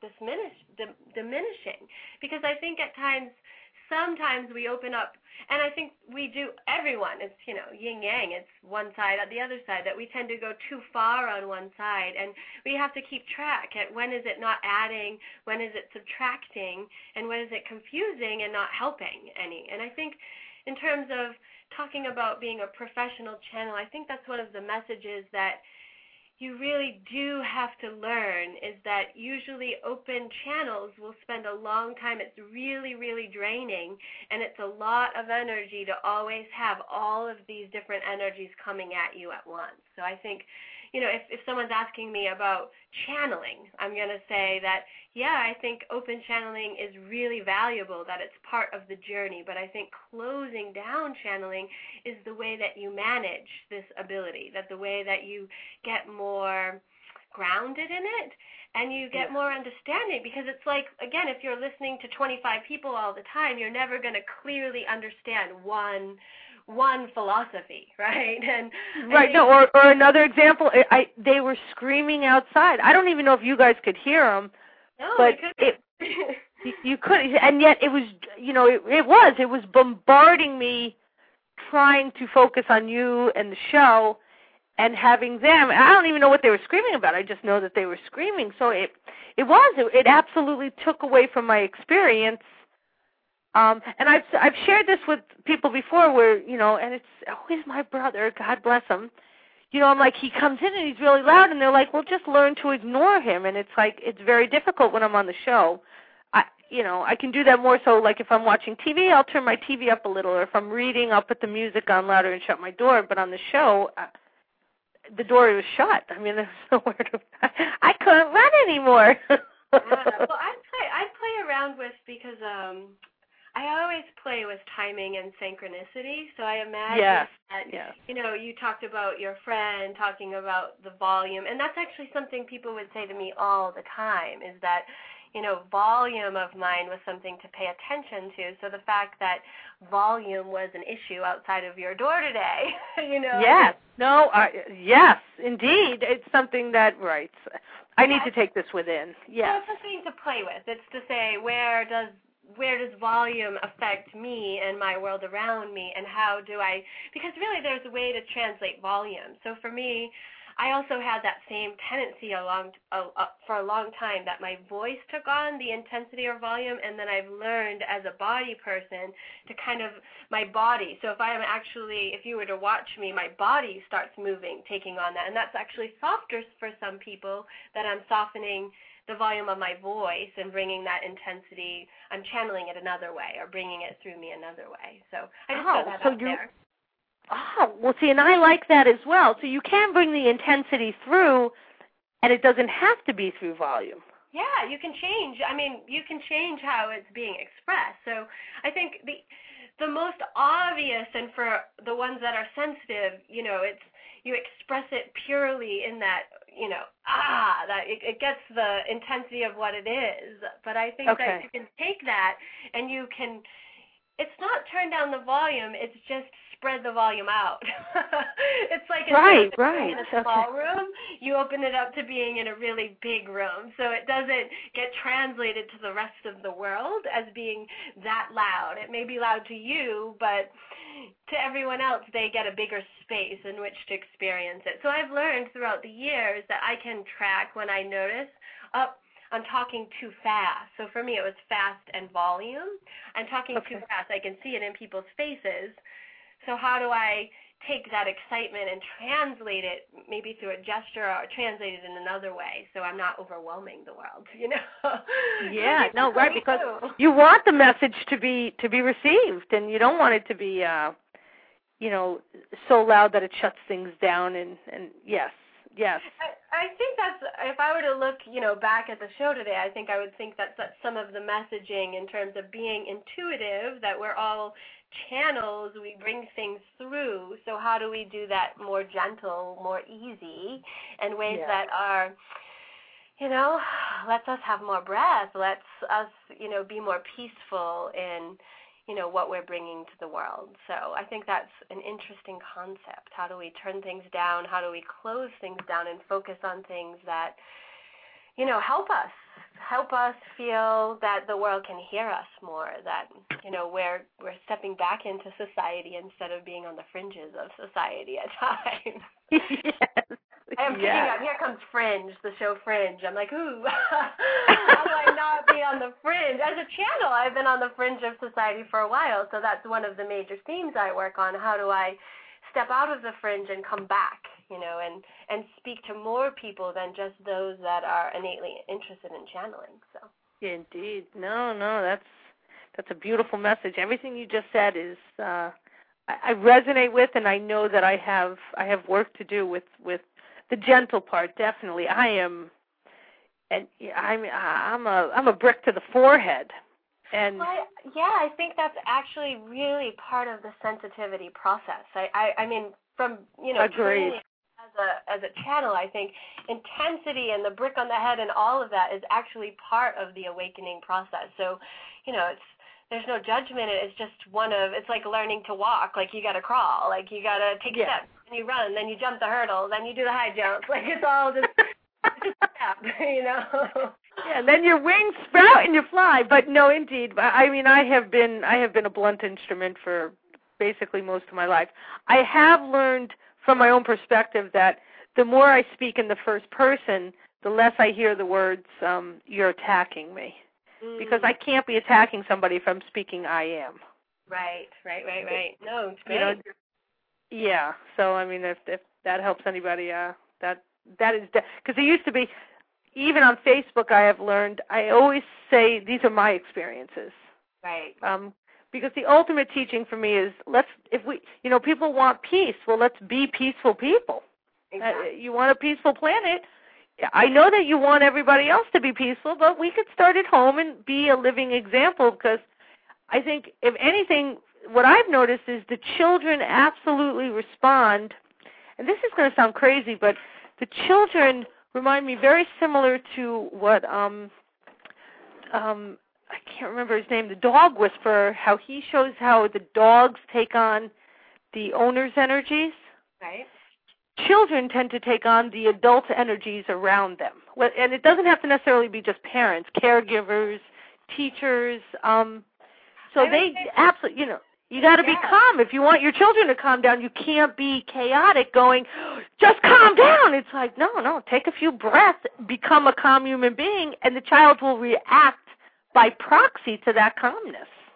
diminishing? Because I think at times, sometimes we open up, and I think we do, everyone, it's, yin-yang, it's one side or the other side, that we tend to go too far on one side, and we have to keep track at when is it not adding, when is it subtracting, and when is it confusing and not helping any. And I think in terms of talking about being a professional channel, I think that's one of the messages that you really do have to learn, is that usually open channels will spend a long time. It's really, really draining, and it's a lot of energy to always have all of these different energies coming at you at once. So I think, if someone's asking me about channeling, I'm going to say that, I think open channeling is really valuable, that it's part of the journey, but I think closing down channeling is the way that you manage this ability, that the way that you get more grounded in it and you get more understanding, because it's like, again, if you're listening to 25 people all the time, you're never going to clearly understand one philosophy, right? Or another example, they were screaming outside. I don't even know if you guys could hear them. No, but you could, and yet it was, it was bombarding me, trying to focus on you and the show, and having them. I don't even know what they were screaming about. I just know that they were screaming. So it absolutely took away from my experience. And I've shared this with people before, where and it's always my brother, God bless him. I'm like, he comes in and he's really loud, and they're like, well, just learn to ignore him. And it's like, it's very difficult when I'm on the show. I can do that more so, like if I'm watching TV, I'll turn my TV up a little, or if I'm reading, I'll put the music on louder and shut my door. But on the show, the door was shut. I mean, there's nowhere to, I couldn't run anymore. Well, I play around with, because I always play with timing and synchronicity, so I imagine that, you talked about your friend talking about the volume, and that's actually something people would say to me all the time, is that, volume of mine was something to pay attention to, so the fact that volume was an issue outside of your door today, Yes. No, yes, indeed. It's something that, I need to take this within. Yes. So it's something to play with. It's to say, where does volume affect me and my world around me, and how do I, because really there's a way to translate volume. So for me, I also had that same tendency for a long time, that my voice took on the intensity or volume, and then I've learned as a body person to kind of, my body, so if you were to watch me, my body starts moving, taking on that, and that's actually softer for some people, that I'm softening the volume of my voice and bringing that intensity, I'm channeling it another way or bringing it through me another way. So I just throw that out there. Oh, well, see, and I like that as well. So you can bring the intensity through, and it doesn't have to be through volume. Yeah, you can change. I mean, you can change how it's being expressed. So I think the most obvious, and for the ones that are sensitive, it's you express it purely in that, that it gets the intensity of what it is. But I think that you can take that and you can, it's not turn down the volume, it's just spread the volume out. It's like right. in a small room, you open it up to being in a really big room. So it doesn't get translated to the rest of the world as being that loud. It may be loud to you, but to everyone else, they get a bigger space in which to experience it. So I've learned throughout the years that I can track when I notice, I'm talking too fast. So for me, it was fast and volume. I'm talking too fast. I can see it in people's faces. So how do I take that excitement and translate it maybe through a gesture or translate it in another way so I'm not overwhelming the world, Yeah, no, right, because you want the message to be received, and you don't want it to be, so loud that it shuts things down, and yes. I think that's, if I were to look, back at the show today, I think I would think that's some of the messaging in terms of being intuitive, that we're all channels, we bring things through. So how do we do that more gentle, more easy, and ways that are, lets us have more breath, lets us, be more peaceful in, what we're bringing to the world. So I think that's an interesting concept. How do we turn things down? How do we close things down and focus on things that, help us feel that the world can hear us more, that, we're stepping back into society instead of being on the fringes of society at times. Yes. I'm picking up, here comes Fringe, the show Fringe. I'm like, ooh, how do I not be on the fringe? As a channel, I've been on the fringe of society for a while, so that's one of the major themes I work on. How do I step out of the fringe and come back, and speak to more people than just those that are innately interested in channeling. So. Indeed. No, that's a beautiful message. Everything you just said is I resonate with, and I know that I have work to do with the gentle part. Definitely, I'm a brick to the forehead. And I think that's actually really part of the sensitivity process. I mean, from Agreed. As a channel, I think intensity and the brick on the head and all of that is actually part of the awakening process. So, there's no judgment. It's just it's like learning to walk. Like you got to crawl. Like you got to take steps, and you run, then you jump the hurdle, then you do the high jump. Like it's all just a step, Yeah, and then your wings sprout and you fly. But no, indeed. I mean, I have been a blunt instrument for basically most of my life. I have learned from my own perspective that the more I speak in the first person, the less I hear the words, you're attacking me. Because I can't be attacking somebody if I'm speaking I am. Right. No, it's great. Yeah, so I mean, if that helps anybody, that is, because it used to be, even on Facebook I have learned, I always say these are my experiences. Right. Because the ultimate teaching for me is people want peace. Well, let's be peaceful people. Exactly. You want a peaceful planet. I know that you want everybody else to be peaceful, but we could start at home and be a living example, because I think, if anything, what I've noticed is the children absolutely respond, and this is going to sound crazy, but the children remind me very similar to what I can't remember his name, the dog whisperer, how he shows how the dogs take on the owner's energies. Right. Children tend to take on the adult energies around them. And it doesn't have to necessarily be just parents, caregivers, teachers. So they absolutely, you got to be calm. If you want your children to calm down, you can't be chaotic going, just calm down. It's like, no, take a few breaths, become a calm human being, and the child will react by proxy to that calmness.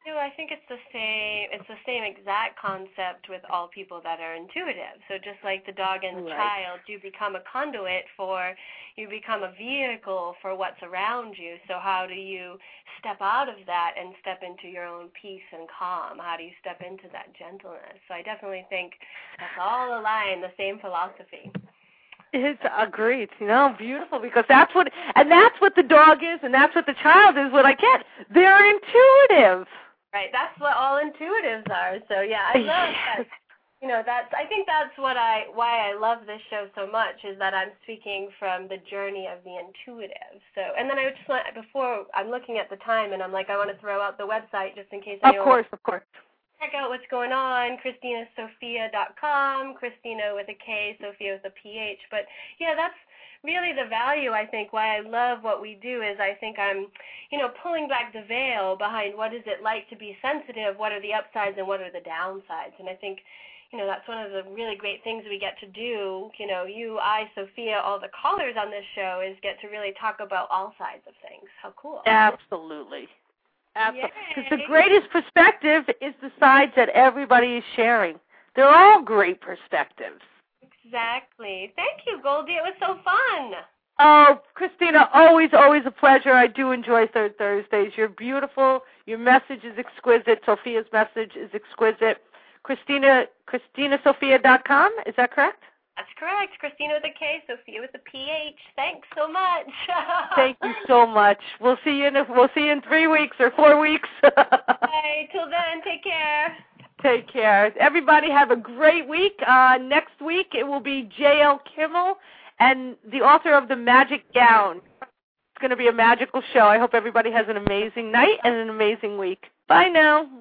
I think it's the same exact concept with all people that are intuitive. So just like the dog and the child, you become a conduit you become a vehicle for what's around you. So how do you step out of that and step into your own peace and calm? How do you step into that gentleness? So I definitely think that's all aligned, the same philosophy. It's agreed, beautiful, because that's what the dog is, and that's what the child is. What I get, they're intuitive. Right, that's what all intuitives are. So yeah, I love that. I think that's why I love this show so much, is that I'm speaking from the journey of the intuitive. So, and then I just want, before I'm looking at the time, and I'm like, I want to throw out the website just in case anyone. Of course. Check out what's going on, ChristinaSophia.com, Christina with a K, Sophia with a PH. But yeah, that's really the value, I think, why I love what we do is I think I'm, pulling back the veil behind what is it like to be sensitive, what are the upsides and what are the downsides. And I think, that's one of the really great things we get to do, you, I, Sophia, all the callers on this show, is get to really talk about all sides of things. How cool. Absolutely. Because the greatest perspective is the sides that everybody is sharing. They're all great perspectives. Exactly. Thank you, Goldie. It was so fun. Oh, Christina, always a pleasure. I do enjoy Third Thursdays. You're beautiful. Your message is exquisite. Sophia's message is exquisite. ChristinaSophia.com, is that correct? That's correct. Christina with a K, Sophia with a PH. Thanks so much. Thank you so much. We'll see you in 3 weeks or 4 weeks. Bye. Till then, take care. Take care. Everybody have a great week. Next week it will be J.L. Kimmel and the author of The Magic Gown. It's going to be a magical show. I hope everybody has an amazing night and an amazing week. Bye now.